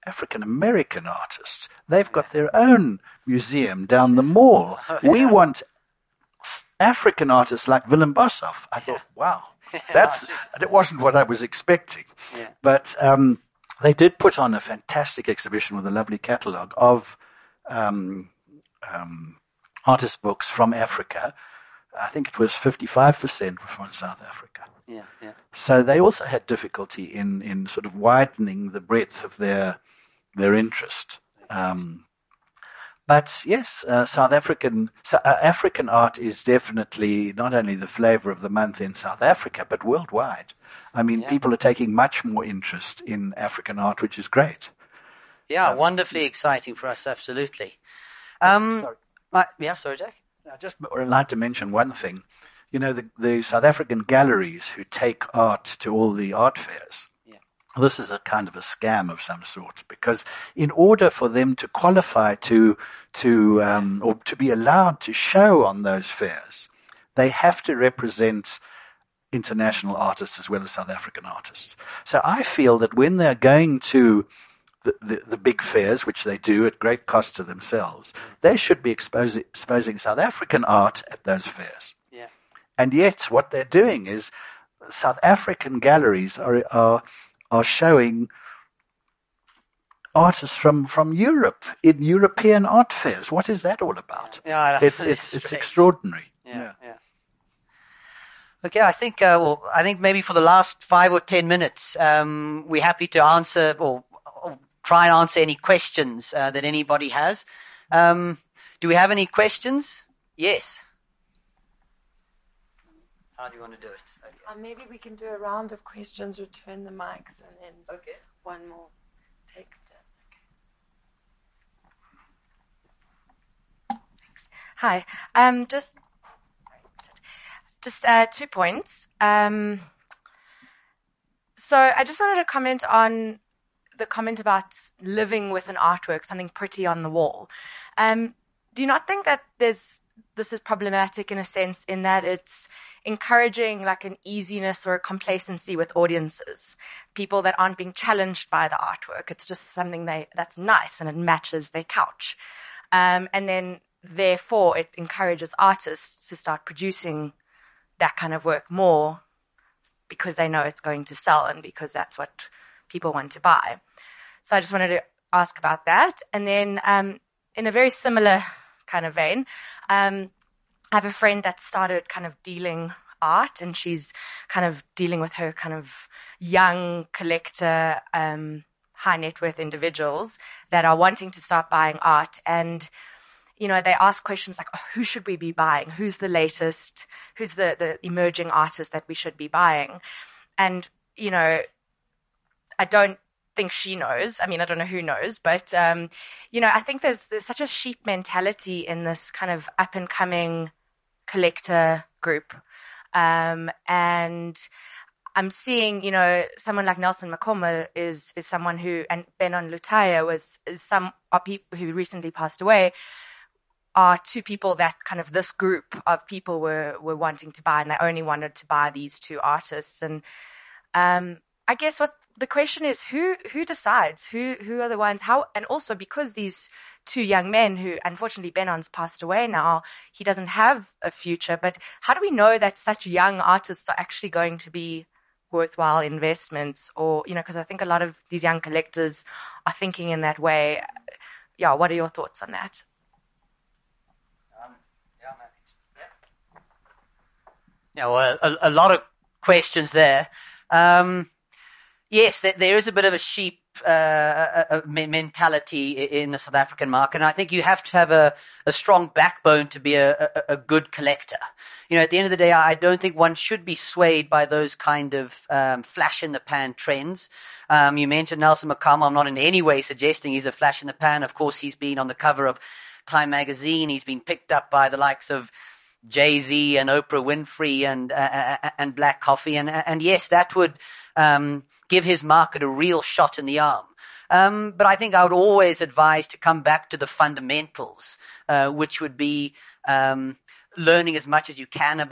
African American artists. They've got their own museum down the mall. We want African artists like Willem Boshoff. I thought, wow, that's it wasn't what I was expecting. Yeah. But um, they did put on a fantastic exhibition with a lovely catalogue of um, um, artist books from Africa. I think it was fifty-five percent were from South Africa. Yeah, yeah. So they also had difficulty in, in sort of widening the breadth of their their interest. Um, but yes, uh, South African uh, African art is definitely not only the flavor of the month in South Africa, but worldwide. I mean, Yeah. people are taking much more interest in African art, which is great. Yeah, Um, wonderfully exciting for us, absolutely. Um, Sorry. uh, yeah, sorry, Jack. I just would like to mention one thing. You know, the, the South African galleries who take art to all the art fairs, Yeah. this is a kind of a scam of some sort, because in order for them to qualify to, to um, or to be allowed to show on those fairs, they have to represent international artists as well as South African artists. So I feel that when they're going to The, the, the big fairs, which they do at great cost to themselves, they should be exposing, exposing South African art at those fairs. Yeah. And yet what they're doing is South African galleries are are, are showing artists from, from Europe in European art fairs. What is that all about? Yeah, that's It's, really it's, it's strange. extraordinary. Yeah, yeah. Okay, I think uh, well, I think maybe for the last five or ten minutes, um, we're happy to answer or, or try and answer any questions uh, that anybody has. Um, do we have any questions? Yes. How do you want to do it? Okay. Uh, maybe we can do a round of questions, return the mics, and then Okay. one more take. Okay. Thanks. Hi. Um, just just uh, two points. Um, so I just wanted to comment on the comment about living with an artwork, something pretty on the wall. Um, do you not think that there's this is problematic in a sense in that it's encouraging like an easiness or a complacency with audiences, people that aren't being challenged by the artwork. It's just something they that's nice and it matches their couch. Um, and then therefore it encourages artists to start producing that kind of work more because they know it's going to sell and because that's what people want to buy. So I just wanted to ask about that. And then um, in a very similar kind of vein, um, I have a friend that started kind of dealing art, and she's kind of dealing with her kind of young collector, um, high net worth individuals that are wanting to start buying art. And, you know, they ask questions like, oh, who should we be buying? Who's the latest? Who's the, the emerging artist that we should be buying? And, you know, I don't think she knows. I mean, I don't know who knows, but, um, you know, I think there's, there's such a sheep mentality in this kind of up and coming collector group. Um, and I'm seeing, you know, someone like Nelson Makoma is, is someone who, and Benon Lutaya was, is some, are people who recently passed away, are two people that kind of this group of people were, were wanting to buy, and they only wanted to buy these two artists. And, um, I guess what the question is, who, who decides? Who, who are the ones? How, and also because these two young men who, unfortunately, Benon's passed away now, he doesn't have a future, but how do we know that such young artists are actually going to be worthwhile investments? Or, you know, because I think a lot of these young collectors are thinking in that way. Yeah, what are your thoughts on that? Yeah, well, a, a lot of questions there. Um, yes, there, there is a bit of a sheep uh, a, a mentality in the South African market, and I think you have to have a, a strong backbone to be a, a, a good collector. You know, at the end of the day, I don't think one should be swayed by those kind of um, flash-in-the-pan trends. Um, you mentioned Nelson Makoma. I'm not in any way suggesting he's a flash-in-the-pan. Of course, he's been on the cover of Time magazine. He's been picked up by the likes of Jay-Z and Oprah Winfrey and uh, and Black Coffee, and and yes, that would um, give his market a real shot in the arm. Um, but I think I would always advise to come back to the fundamentals, uh, which would be um, learning as much as you can about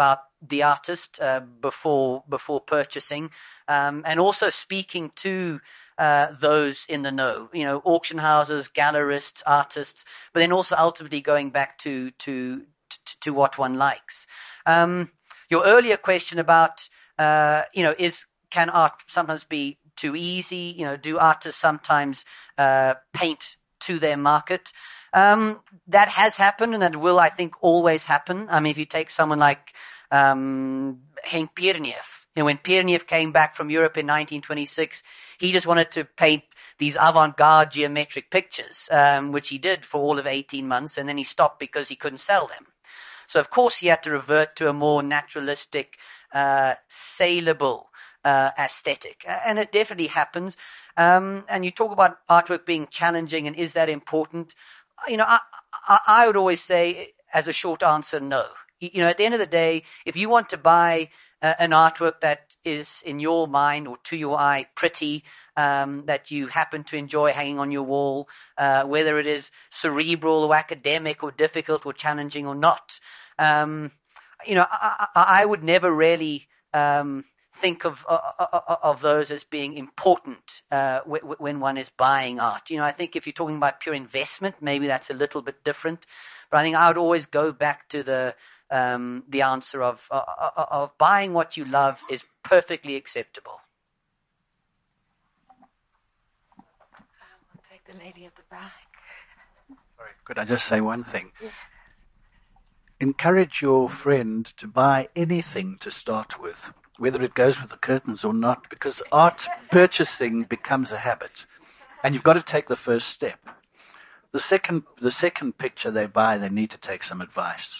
the artist uh, before before purchasing, um, and also speaking to uh, those in the know, you know, auction houses, gallerists, artists, but then also ultimately going back to to to, to what one likes. Um, your earlier question about, uh, you know, is can art sometimes be too easy? You know, do artists sometimes uh, paint to their market? Um, that has happened, and that will, I think, always happen. I mean, if you take someone like um, Henk Pierneef, you know, when Pierneef came back from Europe in nineteen twenty-six, he just wanted to paint these avant-garde geometric pictures, um, which he did for all of eighteen months, and then he stopped because he couldn't sell them. So, of course, he had to revert to a more naturalistic, uh, saleable uh, aesthetic, and it definitely happens. Um, and you talk about artwork being challenging, and is that important? You know, I, I, I would always say, as a short answer, no. You know, at the end of the day, if you want to buy uh, an artwork that is in your mind or to your eye pretty, um, that you happen to enjoy hanging on your wall, uh, whether it is cerebral or academic or difficult or challenging or not, um, you know, I, I, I would never really um, think of uh, of those as being important uh, w- w- when one is buying art. You know, I think if you're talking about pure investment, maybe that's a little bit different. But I think I would always go back to the um, the answer of uh, of buying what you love is perfectly acceptable. I'll take the lady at the back. Sorry, could I just say one thing? Yeah. Encourage your friend to buy anything to start with, whether it goes with the curtains or not, because art purchasing becomes a habit, and you've got to take the first step. The second, the second picture they buy, they need to take some advice.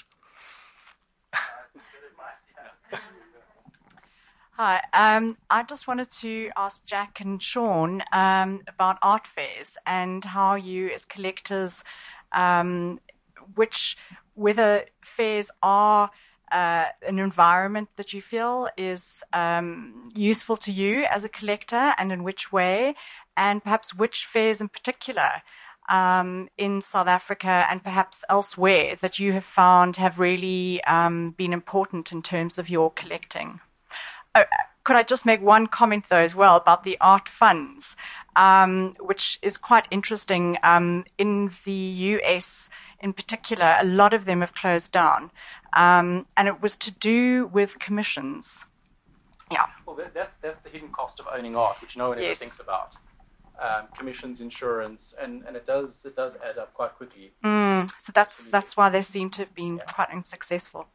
Hi, um, I just wanted to ask Jack and Sean um, about art fairs and how you, as collectors, um, which whether fairs are uh, an environment that you feel is um, useful to you as a collector, and in which way, and perhaps which fairs in particular um, in South Africa and perhaps elsewhere that you have found have really um, been important in terms of your collecting. Oh, could I just make one comment, though, as well, about the art funds, um, which is quite interesting. Um, in the U S, in particular, a lot of them have closed down, um, and it was to do with commissions. Yeah. Well, that, that's that's the hidden cost of owning art, which no one ever Yes. thinks about. Um, commissions, insurance, and, and it does it does add up quite quickly. Mm, so that's that's why they seem to have been quite unsuccessful.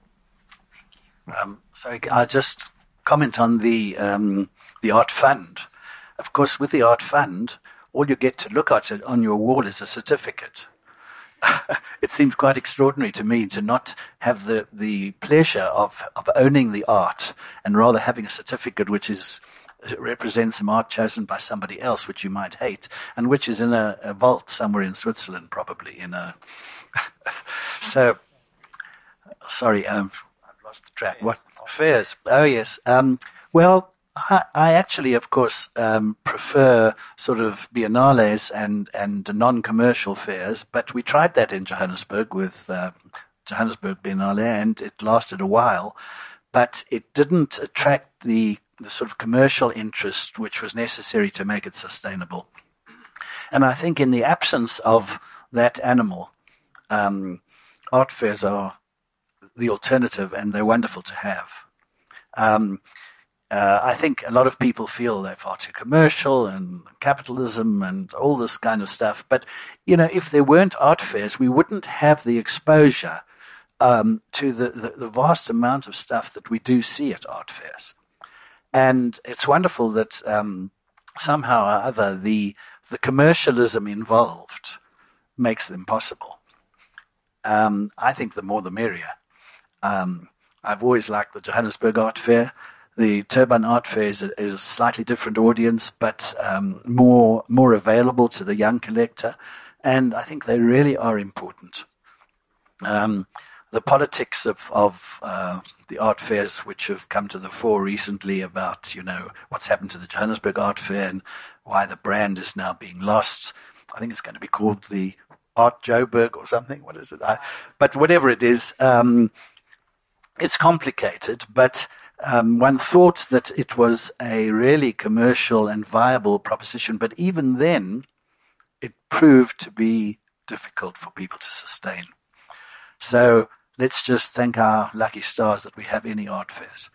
Um, sorry, I'll just comment on the um, the art fund. Of course, with the art fund, all you get to look at on your wall is a certificate. It seems quite extraordinary to me to not have the, the pleasure of, of owning the art and rather having a certificate which is represents some art chosen by somebody else, which you might hate, and which is in a, a vault somewhere in Switzerland, probably in a. So, sorry, um, I've lost the track. What fairs? Oh yes. Um, well. I, I actually, of course, um, prefer sort of biennales and, and non-commercial fairs, but we tried that in Johannesburg with uh, Johannesburg Biennale, and it lasted a while, but it didn't attract the, the sort of commercial interest which was necessary to make it sustainable. And I think in the absence of that animal, um, art fairs are the alternative, and they're wonderful to have. Um, Uh, I think a lot of people feel they're far too commercial and capitalism and all this kind of stuff. But, you know, if there weren't art fairs, we wouldn't have the exposure um, to the, the, the vast amount of stuff that we do see at art fairs. And it's wonderful that um, somehow or other the, the commercialism involved makes them possible. Um, I think the more the merrier. Um, I've always liked the Johannesburg Art Fair. The Durban Art Fair is a, is a slightly different audience, but um, more more available to the young collector, and I think they really are important. Um, the politics of of uh, the art fairs, which have come to the fore recently, about you know what's happened to the Johannesburg Art Fair and why the brand is now being lost. I think it's going to be called the Art Joburg or something. What is it? I, but whatever it is. Um, it's complicated, but um, one thought that it was a really commercial and viable proposition, but even then, it proved to be difficult for people to sustain. So let's just thank our lucky stars that we have any art fairs.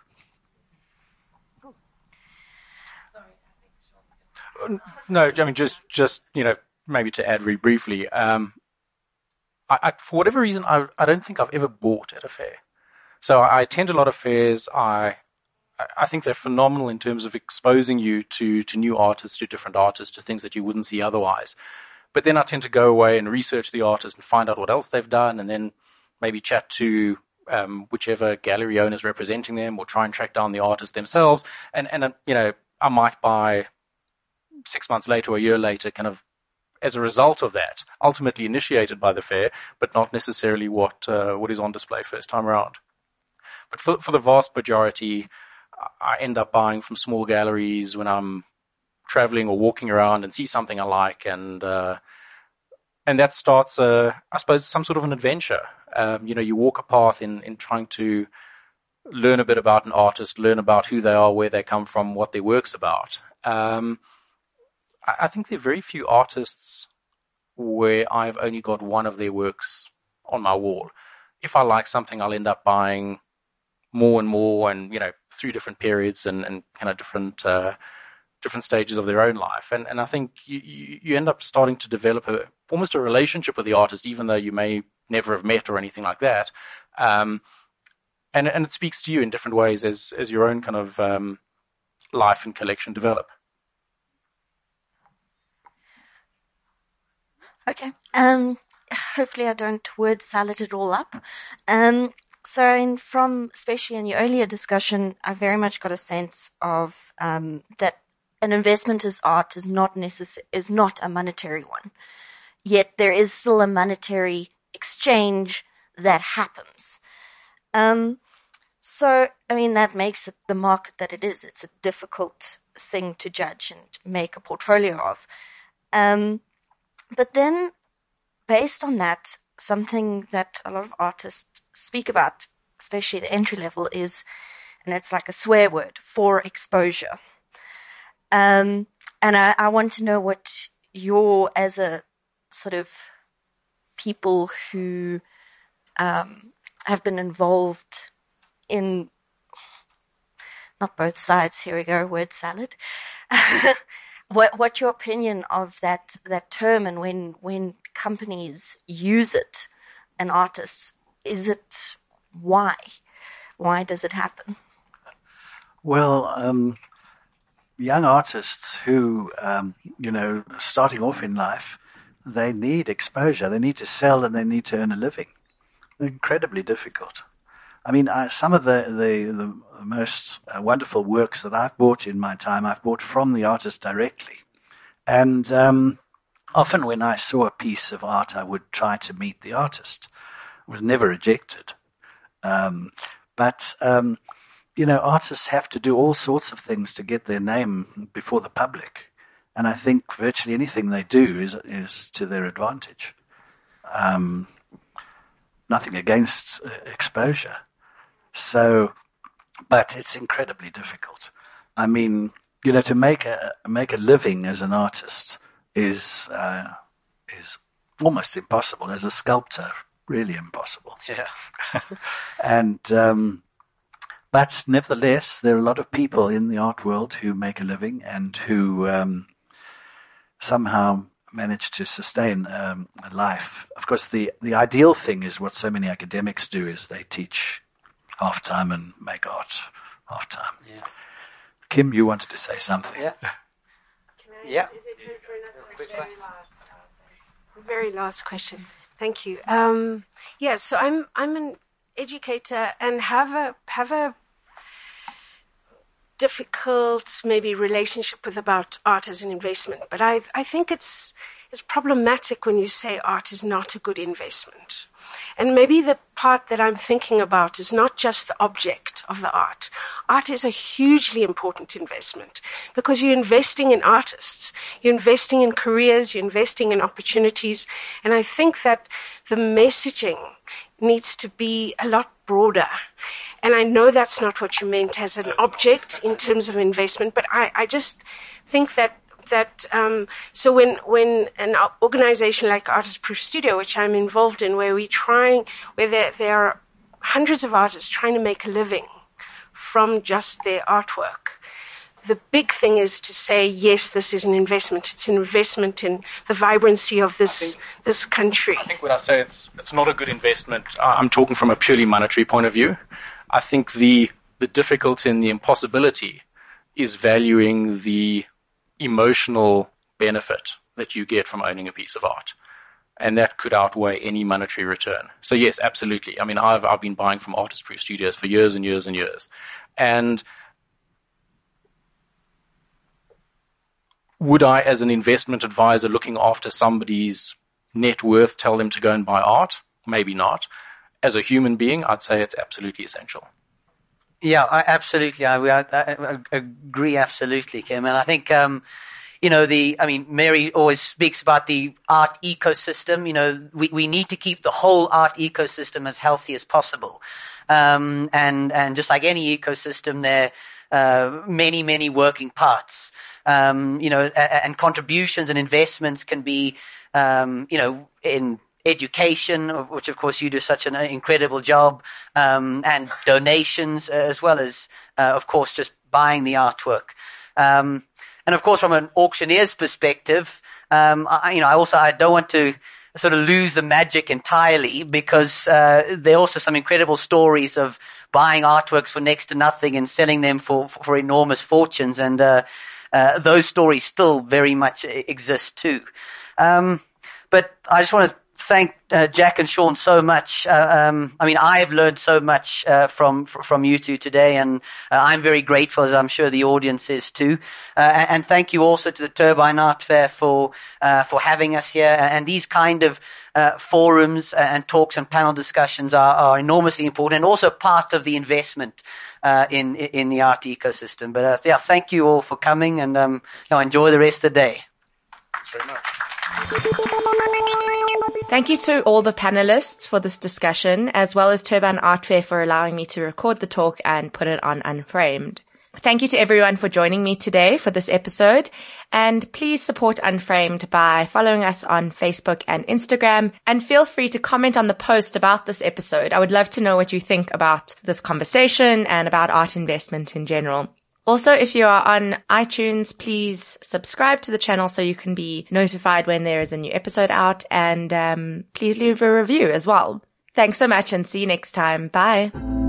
No, I mean, just, just you know, maybe to add very briefly, um, I, I, for whatever reason, I, I don't think I've ever bought at a fair. So I attend a lot of fairs. I I think they're phenomenal in terms of exposing you to, to new artists, to different artists, to things that you wouldn't see otherwise. But then I tend to go away and research the artist and find out what else they've done, and then maybe chat to um, whichever gallery owners representing them, or try and track down the artist themselves. And, and uh, you know, I might buy six months later or a year later, kind of as a result of that, ultimately initiated by the fair, but not necessarily what uh, what is on display first time around. But for, for the vast majority, I end up buying from small galleries when I'm traveling or walking around and see something I like, and uh, and that starts, uh, I suppose, some sort of an adventure. Um, you know, you walk a path in, in trying to learn a bit about an artist, learn about who they are, where they come from, what their work's about. Um, I, I think there are very few artists where I've only got one of their works on my wall. If I like something, I'll end up buying more and more, and you know, through different periods and, and kind of different uh, different stages of their own life. And and I think you, you, you end up starting to develop a, almost a relationship with the artist, even though you may never have met or anything like that. Um, and and it speaks to you in different ways as as your own kind of um, life and collection develop. Okay. Um, hopefully I don't word salad it all up. Um, So in, from, especially in your earlier discussion, I very much got a sense of um, that an investment as art is not necess- is not a monetary one. Yet there is still a monetary exchange that happens. Um, so, I mean, that makes it the market that it is. It's a difficult thing to judge and make a portfolio of. Um, but then, based on that, something that a lot of artists speak about, especially the entry level, is, and it's like a swear word, for exposure. Um, and I, I want to know what you're, as a sort of people who um, have been involved in, not both sides, here we go, word salad, what what's your opinion of that that term, and when when companies use it, and artists, is it, why? Why does it happen? Well, um, young artists who, um, you know, starting off in life, they need exposure. They need to sell and they need to earn a living. They're incredibly difficult. I mean, I, some of the, the, the most uh, wonderful works that I've bought in my time, I've bought from the artist directly. And um, often when I saw a piece of art, I would try to meet the artist. I was never rejected. Um, but, um, you know, artists have to do all sorts of things to get their name before the public. And I think virtually anything they do is is to their advantage. Um, nothing against uh, exposure. So, but it's incredibly difficult. I mean, you know, to make a make a living as an artist is uh, is almost impossible. As a sculptor, really impossible. Yeah. and um, but nevertheless, there are a lot of people in the art world who make a living and who um, somehow manage to sustain um, a life. Of course, the the ideal thing is what so many academics do: is they teach half time and make art half time. Yeah. Kim, you wanted to say something. Yeah. Can I, Yeah. Is it time for another question? Very last, uh, very last question. Thank you. Um, yeah, so I'm I'm an educator and have a have a difficult maybe relationship with about art as an investment. But I I think it's it's problematic when you say art is not a good investment. And maybe the part that I'm thinking about is not just the object of the art. Art is a hugely important investment because you're investing in artists, you're investing in careers, you're investing in opportunities. And I think that the messaging needs to be a lot broader. And I know that's not what you meant as an object in terms of investment, but I, I just think that that um, so when when an organization like Artist Proof Studio, which I'm involved in, where we trying where there, there are hundreds of artists trying to make a living from just their artwork, the big thing is to say, yes, this is an investment. It's an investment in the vibrancy of this think, this country. I think when I say it's it's not a good investment, I'm talking from a purely monetary point of view. I think the the difficulty and the impossibility is valuing the emotional benefit that you get from owning a piece of art. And that could outweigh any monetary return. So yes, absolutely. I mean, I've, I've been buying from Artist Proof Studios for years and years and years. And would I, as an investment advisor looking after somebody's net worth, tell them to go and buy art? Maybe not. As a human being, I'd say it's absolutely essential. Yeah, I, absolutely. I, I, I agree absolutely, Kim. And I think, um, you know, the, I mean, Mary always speaks about the art ecosystem. You know, we, we need to keep the whole art ecosystem as healthy as possible. Um, and, and just like any ecosystem, there are uh, many, many working parts. Um, you know, and contributions and investments can be, um, you know, in education, which of course you do such an incredible job, um, and donations, as well as, uh, of course, just buying the artwork. Um, and of course, from an auctioneer's perspective, um, I, you know, I also I don't want to sort of lose the magic entirely, because uh, there are also some incredible stories of buying artworks for next to nothing and selling them for for, for enormous fortunes, and uh, uh, those stories still very much exist too. Um, but I just want to thank uh, Jack and Sean so much. Uh, um, I mean, I have learned so much uh, from from you two today, and uh, I'm very grateful, as I'm sure the audience is too. Uh, and, and thank you also to the Turbine Art Fair for uh, for having us here. And these kind of uh, forums and talks and panel discussions are, are enormously important, and also part of the investment uh, in in the art ecosystem. But uh, yeah, thank you all for coming, and um, you know, enjoy the rest of the day. Thanks very much. Thank you to all the panelists for this discussion, as well as Turbine Art Fair for allowing me to record the talk and put it on Unframed. Thank you to everyone for joining me today for this episode, and please support Unframed by following us on Facebook and Instagram, and feel free to comment on the post about this episode. I would love to know what you think about this conversation and about art investment in general. Also, if you are on iTunes, please subscribe to the channel so you can be notified when there is a new episode out, and um, please leave a review as well. Thanks so much, and see you next time. Bye.